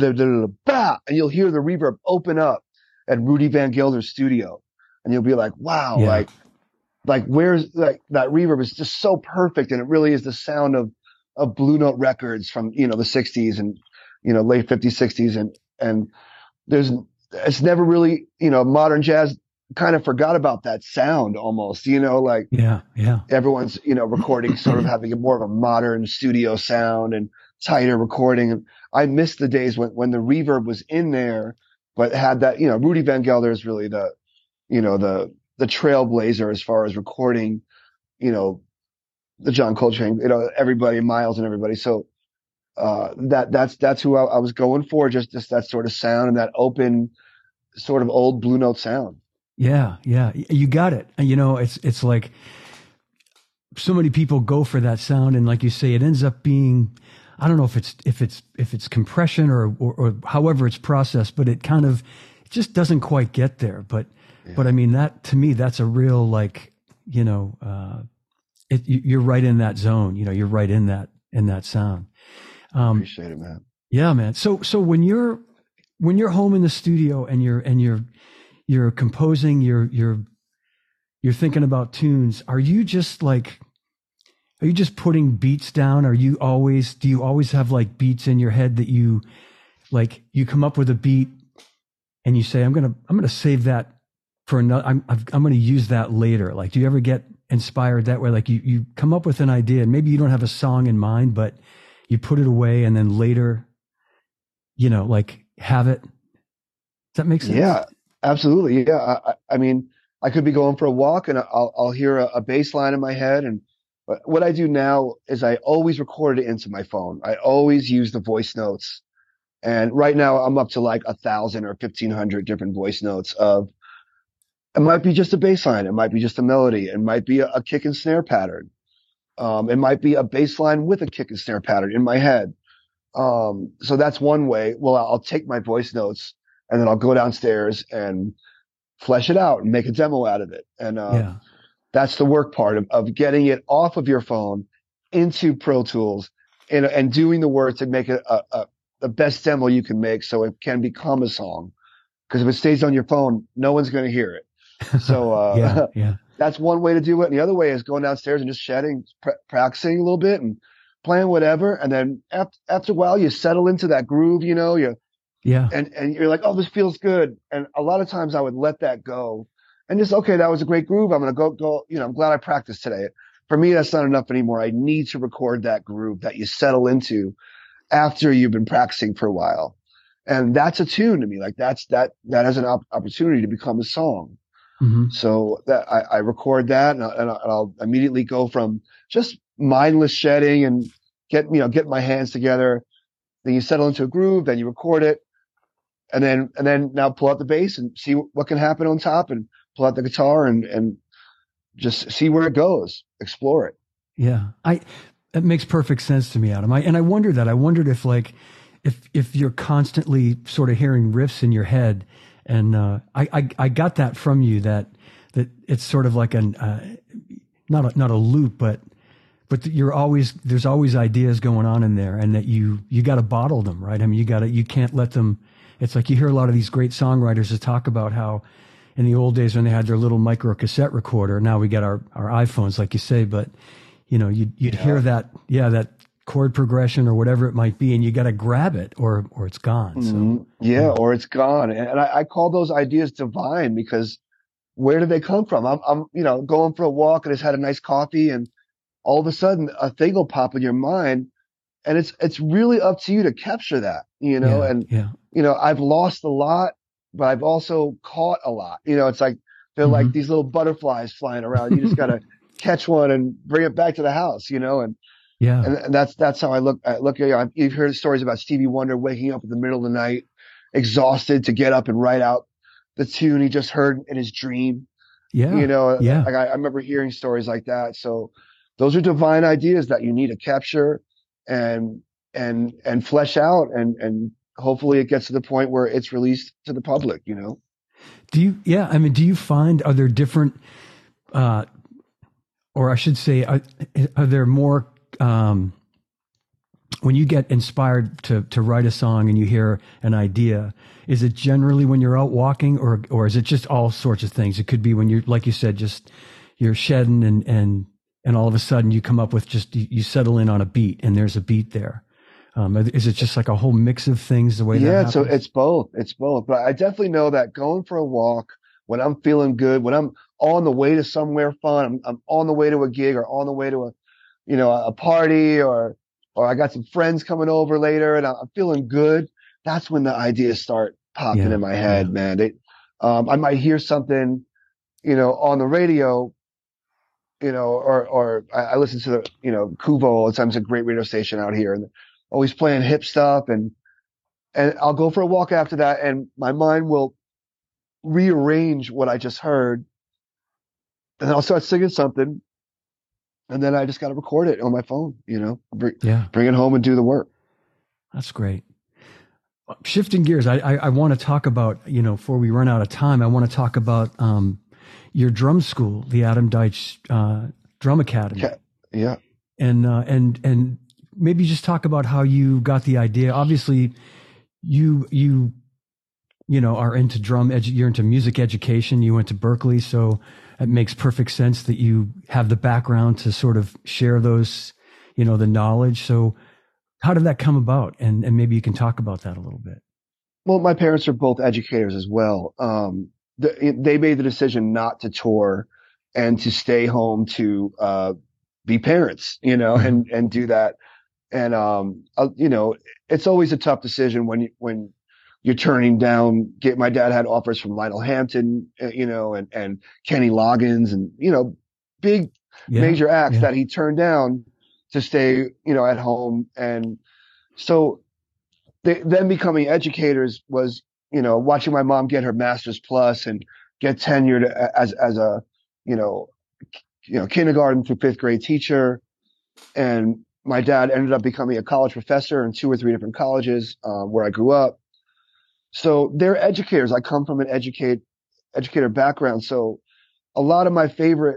you'll hear the reverb open up at Rudy Van Gelder's studio. And you'll be like, wow, yeah. like, like where's like that reverb is just so perfect. And it really is the sound of, of Blue Note records from, you know, the sixties and, you know, late fifties, sixties. And, and there's, it's never really, you know, modern jazz kind of forgot about that sound almost, you know, like Yeah. Yeah. everyone's, you know, recording sort of having a more of a modern studio sound and tighter recording. And I miss the days when, when the reverb was in there, but had that, you know, Rudy Van Gelder is really the, you know, the, the trailblazer as far as recording, you know, the John Coltrane, you know, everybody, Miles and everybody. So, uh, that, that's, that's who I, I was going for. Just, just that sort of sound and that open sort of old Blue Note sound. Yeah. Yeah. You got it. And, you know, it's, it's like so many people go for that sound. And like you say, it ends up being, I don't know if it's, if it's, if it's compression or, or, or however it's processed, but it kind of, it just doesn't quite get there. But, yeah. but I mean, that to me, that's a real, like, you know, uh, it, you're right in that zone, you know, you're right in that, in that sound. Um, Appreciate it, man. Yeah, man. So, so when you're, when you're home in the studio and you're, and you're, you're composing, you're, you're, you're thinking about tunes, are you just like, are you just putting beats down? Are you always, do you always have like beats in your head that you, like, you come up with a beat and you say, I'm going to, I'm going to save that for another, I'm, I'm going to use that later. Like, do you ever get inspired that way? Like you, you come up with an idea and maybe you don't have a song in mind, but you put it away and then later, you know, like have it. Does that make sense? Yeah, absolutely. Yeah. I, I mean, I could be going for a walk and I'll, I'll hear a, a bass line in my head. And but what I do now is I always record it into my phone. I always use the voice notes. And right now I'm up to like a thousand or fifteen hundred different voice notes of, it might be just a bass line. It might be just a melody. It might be a, a kick and snare pattern. Um, it might be a bass line with a kick and snare pattern in my head. Um, so that's one way. Well, I'll take my voice notes and then I'll go downstairs and flesh it out and make a demo out of it. And, uh, yeah. that's the work part of, of getting it off of your phone into Pro Tools and, and doing the work to make it a, a, the best demo you can make so it can become a song. Because if it stays on your phone, no one's going to hear it. So uh, yeah, yeah. that's one way to do it. And the other way is going downstairs and just shedding, pr- practicing a little bit and playing whatever. And then after, after a while, you settle into that groove, you know, you, yeah. and, and you're like, oh, this feels good. And a lot of times I would let that go. And just, okay, that was a great groove. I'm going to go, go, you know, I'm glad I practiced today. For me, that's not enough anymore. I need to record that groove that you settle into after you've been practicing for a while. And that's a tune to me. Like that's, that, that has an op- opportunity to become a song. Mm-hmm. So that I, I record that and, I, and I'll immediately go from just mindless shedding and get, you know, get my hands together. Then you settle into a groove, then you record it. And then, and then now pull out the bass and see what can happen on top and pull out the guitar and, and just see where it goes, explore it. Yeah. I, that makes perfect sense to me, Adam. I, and I wondered that. I wondered if like, if, if you're constantly sort of hearing riffs in your head and, uh, I, I, I got that from you that, that it's sort of like an, uh, not a, not a loop, but, but you're always, there's always ideas going on in there and that you, you got to bottle them, right? I mean, you got to, you can't let them, it's like you hear a lot of these great songwriters that talk about how in the old days when they had their little micro cassette recorder, now we got our, our iPhones, like you say, but you know, you'd, you'd yeah. hear that, yeah, that chord progression or whatever it might be, and you got to grab it or, or it's gone. So, mm-hmm. yeah, yeah, or it's gone. And I, I call those ideas divine because where do they come from? I'm, I'm, you know, going for a walk and just had a nice coffee and all of a sudden a thing will pop in your mind and it's, it's really up to you to capture that, you know, yeah, and, yeah. you know, I've lost a lot, but I've also caught a lot. You know, it's like they're Mm-hmm. like these little butterflies flying around. You just got to catch one and bring it back to the house, you know, and, yeah. and, and that's, that's how I look, I look at you. You've heard stories about Stevie Wonder waking up in the middle of the night, exhausted to get up and write out the tune he just heard in his dream. Yeah. You know, yeah. like I, I remember hearing stories like that. So those are divine ideas that you need to capture and, and, and flesh out and, and hopefully it gets to the point where it's released to the public, you know? Do you, yeah. I mean, do you find, are there different, uh, or I should say, are, are there more, um, when you get inspired to, to write a song and you hear an idea, is it generally when you're out walking or, or is it just all sorts of things? It could be when you're, like you said, just you're shedding and, and and all of a sudden you come up with just, you, you settle in on a beat and there's a beat there. Um, is it just like a whole mix of things the way that Yeah, happens? so it's both. It's both. But I definitely know that going for a walk when I'm feeling good, when I'm on the way to somewhere fun, I'm, I'm on the way to a gig or on the way to a, you know, a party, or, or I got some friends coming over later and I'm feeling good. That's when the ideas start popping Yeah, in my head, yeah. man. They, um, I might hear something, you know, on the radio, you know, or, or I, I listen to the, you know, Kuvo all the time. It's a great radio station out here and always playing hip stuff. And, and I'll go for a walk after that and my mind will rearrange what I just heard. And then I'll start singing something. And then I just got to record it on my phone, you know, bring, Yeah. bring it home and do the work. That's great. Shifting gears, I, I, I want to talk about, you know, before we run out of time, I want to talk about um, your drum school, the Adam Deitch uh, Drum Academy. Yeah. yeah. And, uh, and, and maybe just talk about how you got the idea. Obviously, you, you, you know, are into drum, edu- you're into music education. You went to Berkeley, so it makes perfect sense that you have the background to sort of share those, you know, the knowledge. So how did that come about? And, and maybe you can talk about that a little bit. Well, my parents are both educators as well. Um, the, they made the decision not to tour and to stay home to, uh, be parents, you know, Mm-hmm. and, and do that. And, um, uh, you know, it's always a tough decision when you, when you're turning down, get, my dad had offers from Lionel Hampton, uh, you know, and, and Kenny Loggins and, you know, big Yeah, major acts yeah. that he turned down to stay, you know, at home. And so they, them becoming educators was, you know, watching my mom get her master's plus and get tenured as, as a, you know, you know, kindergarten through fifth grade teacher. And my dad ended up becoming a college professor in two or three different colleges, um, where I grew up. So they're educators. I come from an educate, educator background. So a lot of my favorite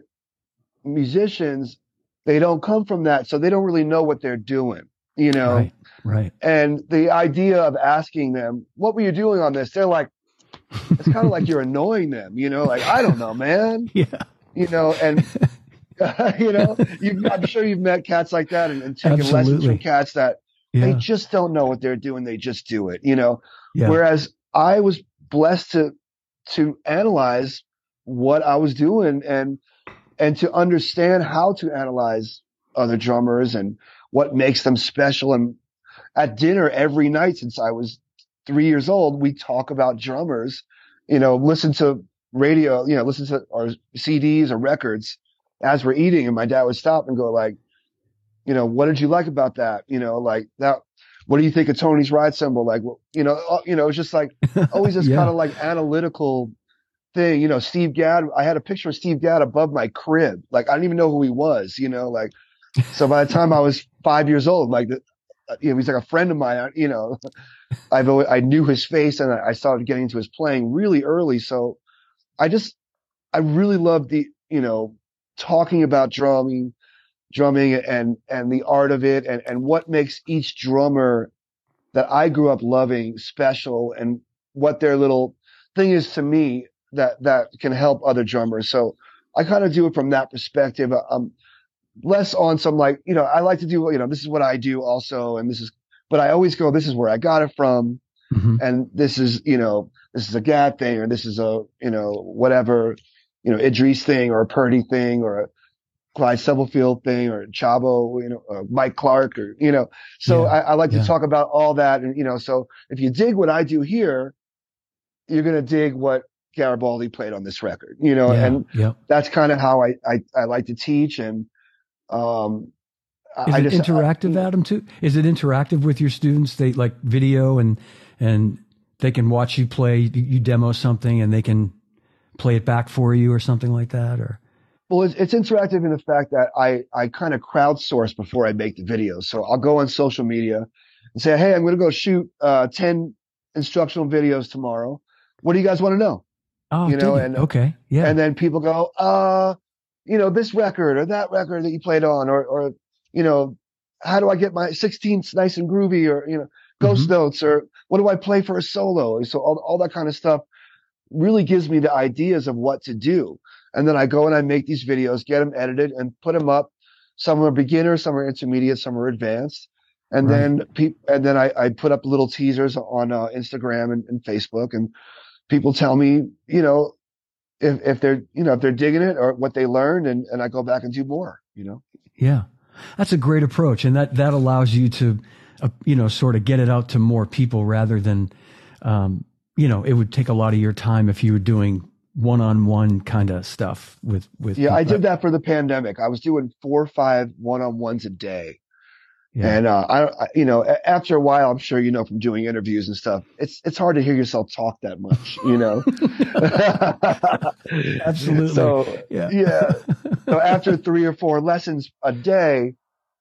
musicians, they don't come from that. So they don't really know what they're doing, you know? Right, right. And the idea of asking them, what were you doing on this? They're like, it's kind of like you're annoying them, you know, like, I don't know, man, Yeah. you know, and, you know, you, I'm sure you've met cats like that and, and taken lessons Absolutely. from cats that Yeah. they just don't know what they're doing. They just do it, you know, Yeah. whereas I was blessed to, to analyze what I was doing and, and to understand how to analyze other drummers and what makes them special. And at dinner every night since I was three years old, we talk about drummers, you know, listen to radio, you know, listen to our C Ds or records as we're eating. And my dad would stop and go like, you know, what did you like about that? You know, like that, what do you think of Tony's ride cymbal? Like, well, you know, uh, you know, it's just like always this Yeah. kind of like analytical thing, you know, Steve Gadd, I had a picture of Steve Gadd above my crib. Like, I didn't even know who he was, you know, like, so by the time I was five years old, like, the, you know, he's like a friend of mine, you know, I've always, I knew his face and I started getting into his playing really early. So I just, I really love the, you know, talking about drumming, drumming and, and the art of it and, and what makes each drummer that I grew up loving special and what their little thing is to me that, that can help other drummers. So I kind of do it from that perspective. I'm less on some like, you know, I like to do, you know, this is what I do also. And this is, but I always go, this is where I got it from. Mm-hmm. And this is, you know, this is a Gadd thing, or this is a, you know, whatever, you know, Idris thing or a Purdy thing or a Clyde Stubblefield thing or Chabo, you know, uh, Mike Clark or, you know, so Yeah. I, I like Yeah. to talk about all that. And, you know, so if you dig what I do here, you're going to dig what Garibaldi played on this record, you know, Yeah. and Yeah. that's kind of how I, I, I like to teach. And, um, Is I it just, interactive, I, Adam, too? Is it interactive with your students? They like video and, and they can watch you play, you, you demo something and they can play it back for you or something like that? Or, well, it's, it's interactive in the fact that I, I kind of crowdsource before I make the video. So I'll go on social media and say, hey, I'm going to go shoot, uh, ten instructional videos tomorrow. What do you guys want to know? oh, You know, dig it. and, Okay. Yeah. and then people go, uh, you know, this record or that record that you played on, or, or, you know, how do I get my sixteenths nice and groovy, or, you know, ghost Mhm. notes, or what do I play for a solo? So all, all that kind of stuff really gives me the ideas of what to do. And then I go and I make these videos, get them edited and put them up. Some are beginners, some are intermediate, some are advanced. And Right. then people, and then I, I put up little teasers on uh, Instagram and, and Facebook, and people tell me, you know, if, if they're, you know, if they're digging it or what they learned, and, and I go back and do more, you know? Yeah. That's a great approach. And that, that allows you to, uh, you know, sort of get it out to more people rather than, um, you know, it would take a lot of your time if you were doing one-on-one kind of stuff with, with. Yeah. people. I did that for the pandemic. I was doing four or five one-on-ones a day. Yeah. And, uh, I, I, you know, after a while, I'm sure, you know, from doing interviews and stuff, it's, it's hard to hear yourself talk that much, you know? Absolutely. So, yeah. yeah. So after three or four lessons a day,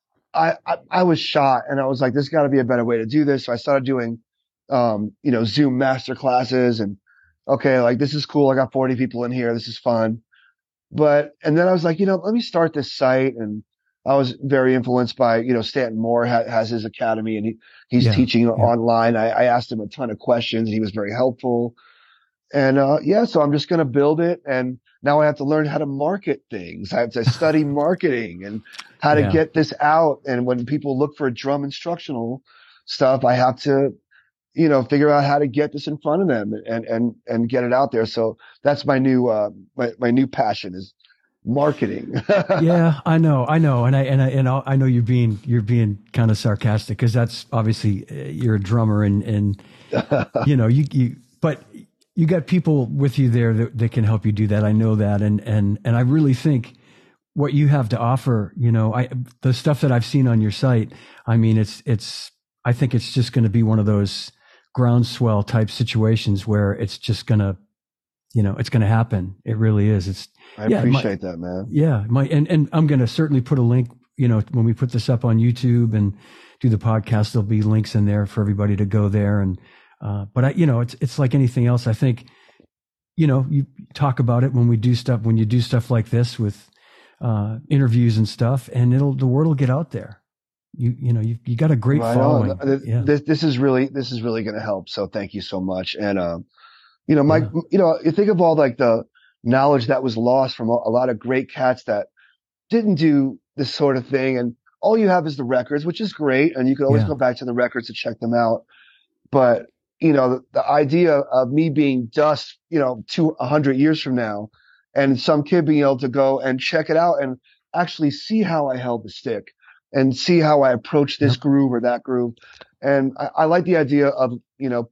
I, I, I was shot, and I was like, there's got to be a better way to do this. So I started doing, um, you know, Zoom master classes, and okay, like this is cool. I got forty people in here. This is fun. But, and then I was like, you know, let me start this site. And I was very influenced by, you know, Stanton Moore ha- has his academy, and he, he's Yeah, teaching yeah. online. I, I asked him a ton of questions, and he was very helpful. And, uh, yeah, so I'm just going to build it. And now I have to learn how to market things. I have to study marketing and how to Yeah. get this out. And when people look for drum instructional stuff, I have to, you know, figure out how to get this in front of them and, and, and get it out there. So that's my new, uh, my, my new passion is marketing. Yeah, I know, I know. And I, and I, and I know you're being, you're being kind of sarcastic, because that's obviously, uh, you're a drummer, and, and, you know, you, you, but you got people with you there that, that can help you do that. I know that. And, and, and I really think what you have to offer, you know, I, the stuff that I've seen on your site, I mean, it's, it's, I think it's just going to be one of those groundswell type situations where it's just going to, you know, it's going to happen. It really is. It's, I yeah, appreciate my, that, man. Yeah. My, and, and I'm going to certainly put a link, you know, when we put this up on YouTube and do the podcast, there'll be links in there for everybody to go there. And, uh, but I, you know, it's, it's like anything else. I think, you know, you talk about it when we do stuff, when you do stuff like this with, uh, interviews and stuff, and it'll, the word will get out there. You, you know, you, you got a great Right following. on. Yeah. This, this is really, this is really going to help. So thank you so much. And, um, you know, Mike, Yeah. you know, you think of all like the knowledge that was lost from a, a lot of great cats that didn't do this sort of thing. And all you have is the records, which is great. And you can always Yeah. go back to the records to check them out. But, you know, the, the idea of me being dust, you know, to a hundred years from now, and some kid being able to go and check it out and actually see how I held the stick and see how I approached this Yep. groove or that groove. And I, I like the idea of, you know,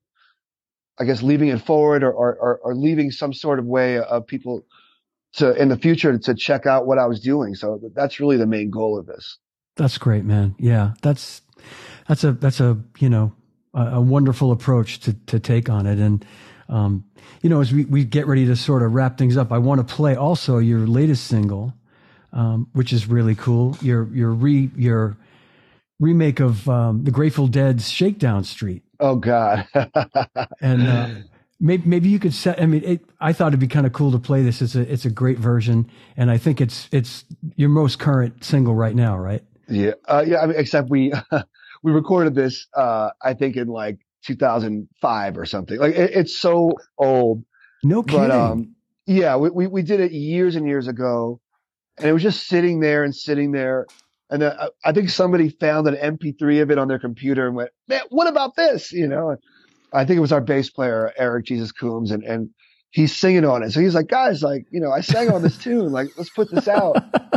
I guess leaving it forward, or, or, or leaving some sort of way of people to, in the future, to check out what I was doing. So that's really the main goal of this. That's great, man. Yeah. That's, that's a, that's a, you know, a, a wonderful approach to, to take on it. And, um, you know, as we, we get ready to sort of wrap things up, I want to play also your latest single, um, which is really cool. Your, your re, your remake of, um, the Grateful Dead's Shakedown Street. Oh God. And, uh, maybe, maybe you could set, I mean, it, I thought it'd be kind of cool to play this. It's a, it's a great version. And I think it's, it's your most current single right now, right? Yeah. Uh, yeah. I mean, except we, we recorded this, uh, I think in like two thousand five or something. Like it, it's so old. No kidding. But, um, yeah, we, we, we did it years and years ago, and it was just sitting there and sitting there. And then I, I think somebody found an M P three of it on their computer and went, man, what about this? You know, I think it was our bass player, Eric Jesus Coombs, and, and he's singing on it. So he's like, guys, like, you know, I sang on this tune, like, let's put this out.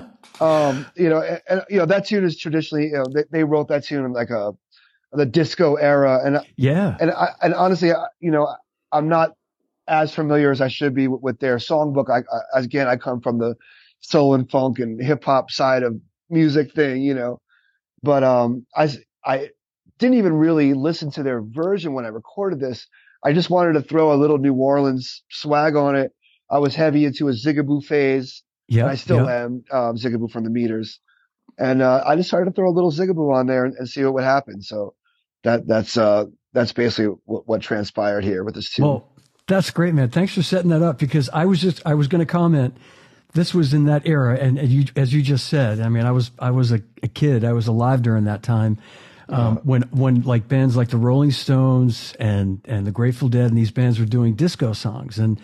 um, you know, and, and, you know, that tune is traditionally, you know, they, they wrote that tune in like a, the disco era. And, yeah. and I, and honestly, I, you know, I'm not as familiar as I should be with, with their songbook. I, I, again, I come from the soul and funk and hip hop side of music thing, you know, but, um, I, I didn't even really listen to their version when I recorded this. I just wanted to throw a little New Orleans swag on it. I was heavy into a Zigaboo phase. Yeah. And I still yeah. am, um, Zigaboo from the Meters. And, uh, I just started to throw a little Zigaboo on there and, and see what would happen. So that, that's, uh, that's basically what, what transpired here with this tune. Well, that's great, man. Thanks for setting that up, because I was just, I was going to comment. This was in that era. And, and you, as you just said, I mean, I was, I was a, a kid. I was alive during that time. Um, Yeah. when, when like bands like the Rolling Stones and, and the Grateful Dead and these bands were doing disco songs. And,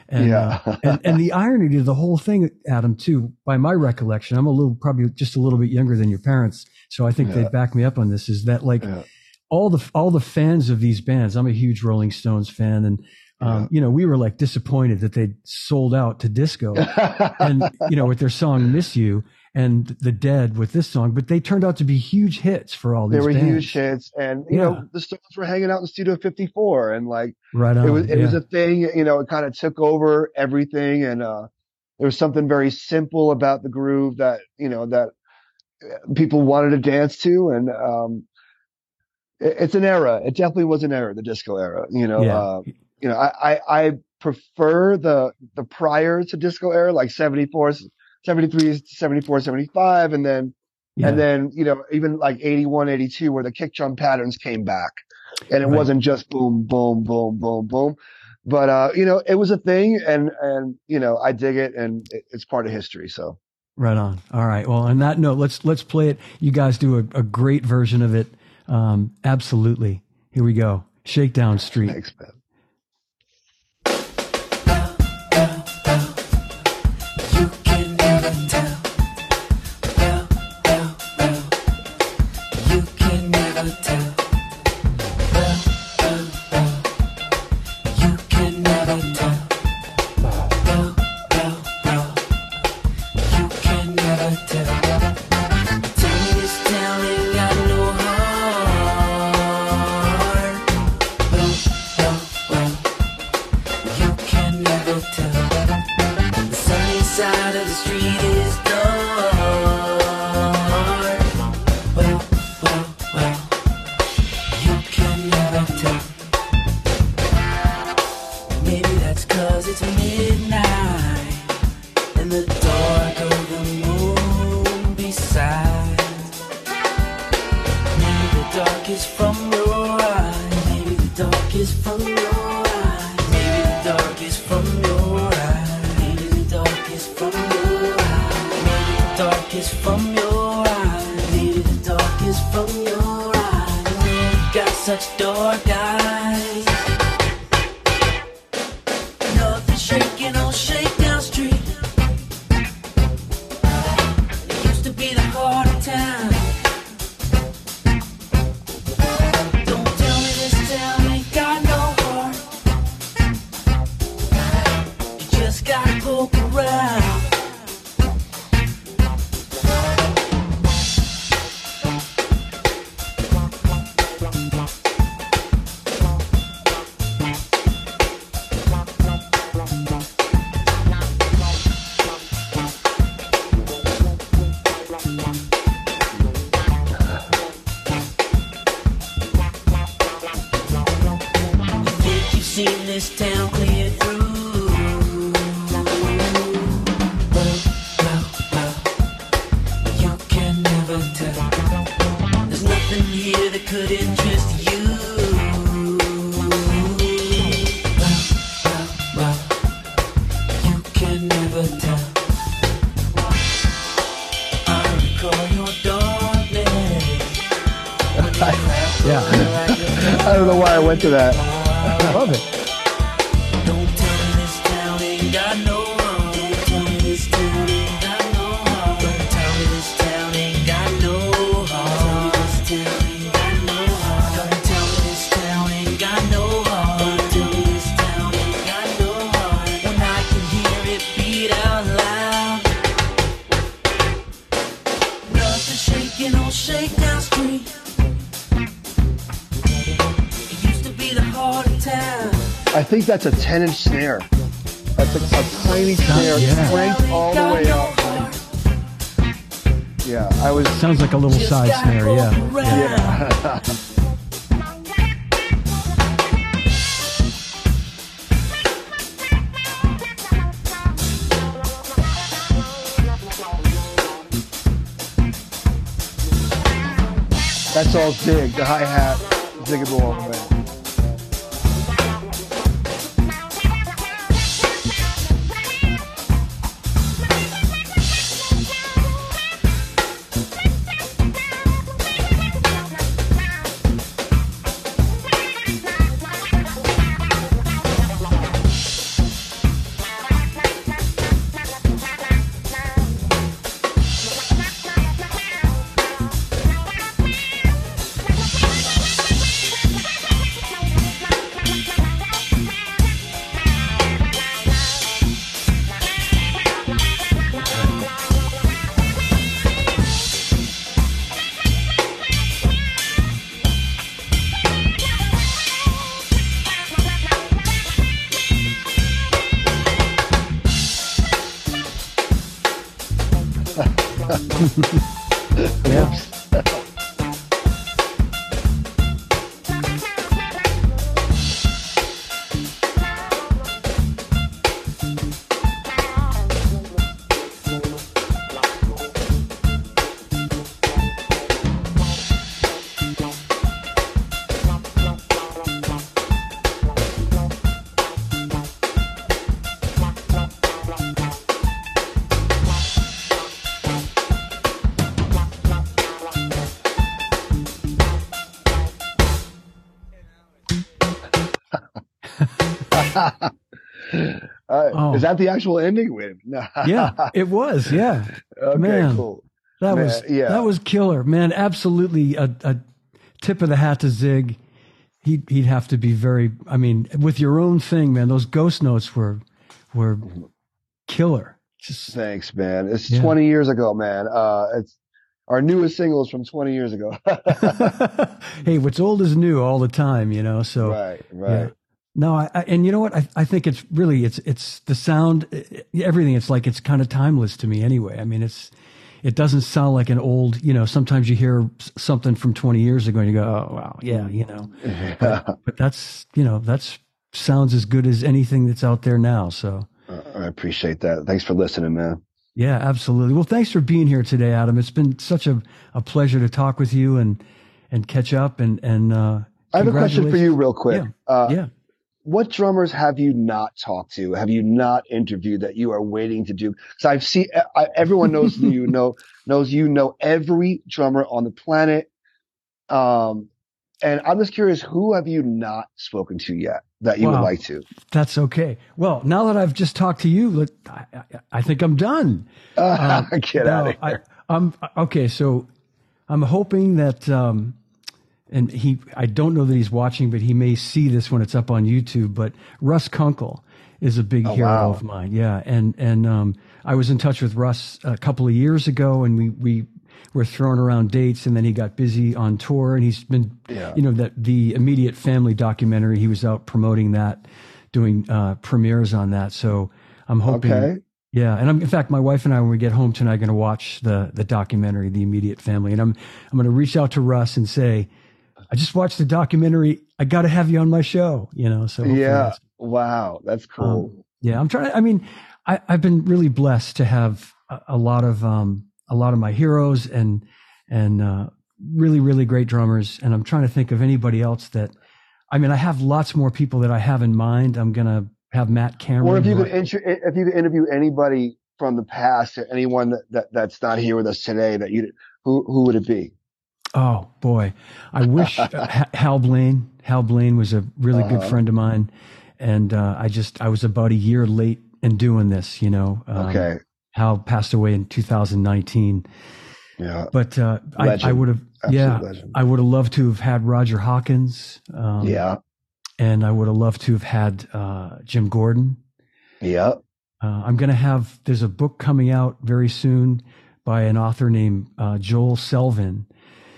And, yeah. uh, and, and the irony to the whole thing, Adam, too, by my recollection, I'm a little, probably just a little bit younger than your parents. So I think Yeah. they'd back me up on this, is that like Yeah. all the, all the fans of these bands, I'm a huge Rolling Stones fan. And, um, Yeah. you know, we were like disappointed that they sold out to disco and, you know, with their song Miss You, and The Dead with this song, but they turned out to be huge hits for all these They were bands. huge hits, and you Yeah. know the Stones were hanging out in Studio fifty-four, and like Right on. it was it yeah. was a thing. You know, it kind of took over everything, and uh, there was something very simple about the groove that you know that people wanted to dance to, and um, it, it's an era. It definitely was an era, the disco era. You know, Yeah. uh, you know, I, I I prefer the the prior to disco era, like seventy-four. seventy-three, seventy-four, seventy-five, and then, Yeah. and then, you know, even like eighty-one, eighty-two, where the kick drum patterns came back, and it Right. wasn't just boom, boom, boom, boom, boom, but, uh, you know, it was a thing, and, and, you know, I dig it, and it, it's part of history, so. Right on. All right. Well, on that note, let's, let's play it. You guys do a, a great version of it. Um, absolutely. Here we go. Shakedown Street. Thanks, man. Yeah. I don't know why I went to that. I love it. Don't tell me this town ain't got no home. Don't tell me this town ain't got no home. Don't tell me this town ain't got no home. This town ain't got no home. Don't tell me this town ain't got no home. Don't tell me this town ain't got no home. When I can hear it beat out loud. Nothing shaking on Shakedown Street. I think that's a ten inch snare. That's a, a tiny snare, yeah. cranked all the way up. Yeah, I was. Sounds like a little side snare. Yeah. Yeah. That's all zig. The hi hat, ziggable all the way. Yeah. Uh, Oh. Is that the actual ending? Wait, no. Yeah, it was. Yeah. Okay, Man. cool. That Man, was yeah. that was killer, man. Absolutely a, a tip of the hat to Zig. He'd he'd have to be very. I mean, with your own thing, man. Those ghost notes were were killer. Just Thanks, man. It's Yeah. twenty years ago, man. Uh, it's our newest single is from twenty years ago. hey, what's old is new all the time, you know. So Right, yeah. right. No, I, I, and you know what? I, I think it's really it's it's the sound, eh, everything. It's like it's kind of timeless to me anyway. I mean, it's it doesn't sound like an old. You know, sometimes you hear s- something from twenty years ago and you go, oh wow, yeah, you know. But, but that's you know that's sounds as good as anything that's out there now. So Uh, I appreciate that. Thanks for listening, man. yeah, absolutely. Well, thanks for being here today, Adam. It's been such a, a pleasure to talk with you and and catch up and and. Uh, I have a question for you, real quick. Yeah. Uh, yeah. What drummers have you not talked to? Have you not interviewed that you are waiting to do? Because I've seen I, everyone knows you know knows you know every drummer on the planet. Um, and I'm just curious, who have you not spoken to yet that you would Wow. like to? That's okay. Well, now that I've just talked to you, look, I, I, I think I'm done. Uh, Get Now, out of I, here. I'm okay. So I'm hoping that, um, and he, I don't know that he's watching, but he may see this when it's up on YouTube. But Russ Kunkel is a big hero wow. of mine. Yeah, and and um, I was in touch with Russ a couple of years ago, and we we were throwing around dates, and then he got busy on tour, and he's been, Yeah. you know, that the Immediate Family documentary. He was out promoting that, doing uh, premieres on that. So I'm hoping. Okay. Yeah, and I'm, in fact, my wife and I, when we get home tonight, going to watch the the documentary, The Immediate Family, and I'm I'm going to reach out to Russ and say, I just watched the documentary. I got to have you on my show, you know. So hopefully Yeah. that's- Wow. That's cool. um, yeah, I'm trying to. I mean, I, I've been really blessed to have a, a lot of um, a lot of my heroes and and uh, really really great drummers. And I'm trying to think of anybody else that. I mean, I have lots more people that I have in mind. I'm gonna have Matt Cameron. Or if you who could I- inter- if you could interview anybody from the past, or anyone that, that that's not here with us today, that you who who would it be? Oh boy, I wish uh, Ha- Hal Blaine. Hal Blaine was a really good Uh-huh. friend of mine, and uh, I just I was about a year late in doing this. You know, um, Okay. Hal passed away in two thousand nineteen, Yeah. but uh, I, Legend. I would have Absolute yeah legend. I would have loved to have had Roger Hawkins. Um, Yeah. and I would have loved to have had uh, Jim Gordon. Yeah. Uh, I'm going to have, there's a book coming out very soon by an author named uh, Joel Selvin.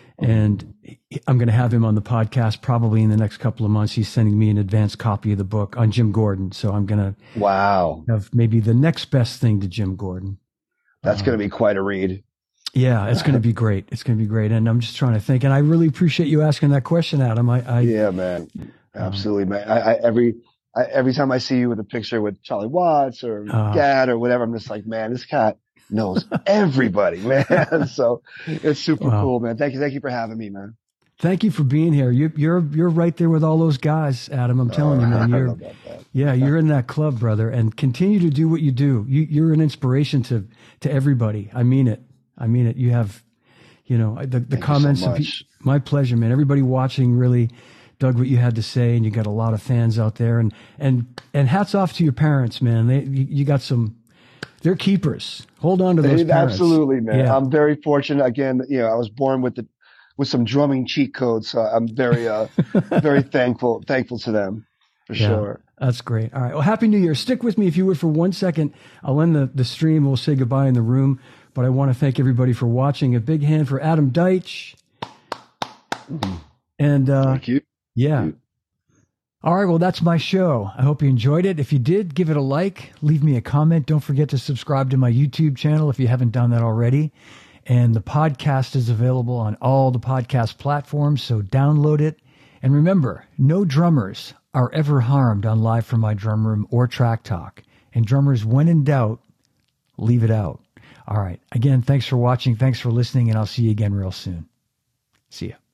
And he- I'm going to have him on the podcast probably in the next couple of months. He's sending me an advanced copy of the book on Jim Gordon. So I'm going to Wow. have maybe the next best thing to Jim Gordon. That's going to be quite a read. Yeah, it's going to be great. It's going to be great. And I'm just trying to think. And I really appreciate you asking that question, Adam. I, I Yeah, man. Absolutely, man. I, I every I, every time I see you with a picture with Charlie Watts or Uh. Gad or whatever, I'm just like, man, this cat knows everybody, man. So it's super Wow. cool, man. Thank you, thank you for having me, man. thank you for being here. You, you're you're right there with all those guys, Adam. I'm telling you, man. Oh, I You're love that, man. yeah, you're in that club, brother, and continue to do what you do. You, you're an inspiration to to everybody. I mean it. I mean it. You have, you know, the the Thank you so comments. of pe- much. my pleasure, man. Everybody watching really dug what you had to say, and you got a lot of fans out there. And and and hats off to your parents, man. They you, you got some. They're keepers. Hold on to those It- parents. Absolutely, man. Yeah. I'm very fortunate. Again, you know, I was born with the with some drumming cheat codes, so I'm very uh very thankful thankful to them for Yeah. sure. That's great. All right. Well, Happy New Year. Stick with me if you would for one second. I'll end the, the stream. We'll say goodbye in the room. But I want to thank everybody for watching. A big hand for Adam Deitch. And uh, Thank you. yeah. All right, well, that's my show. I hope you enjoyed it. If you did, give it a like, leave me a comment. Don't forget to subscribe to my YouTube channel if you haven't done that already. And the podcast is available on all the podcast platforms, so download it. And remember, no drummers are ever harmed on Live from My Drum Room or Track Talk. And drummers, when in doubt, leave it out. All right. Again, thanks for watching. Thanks for listening, and I'll see you again real soon. See ya.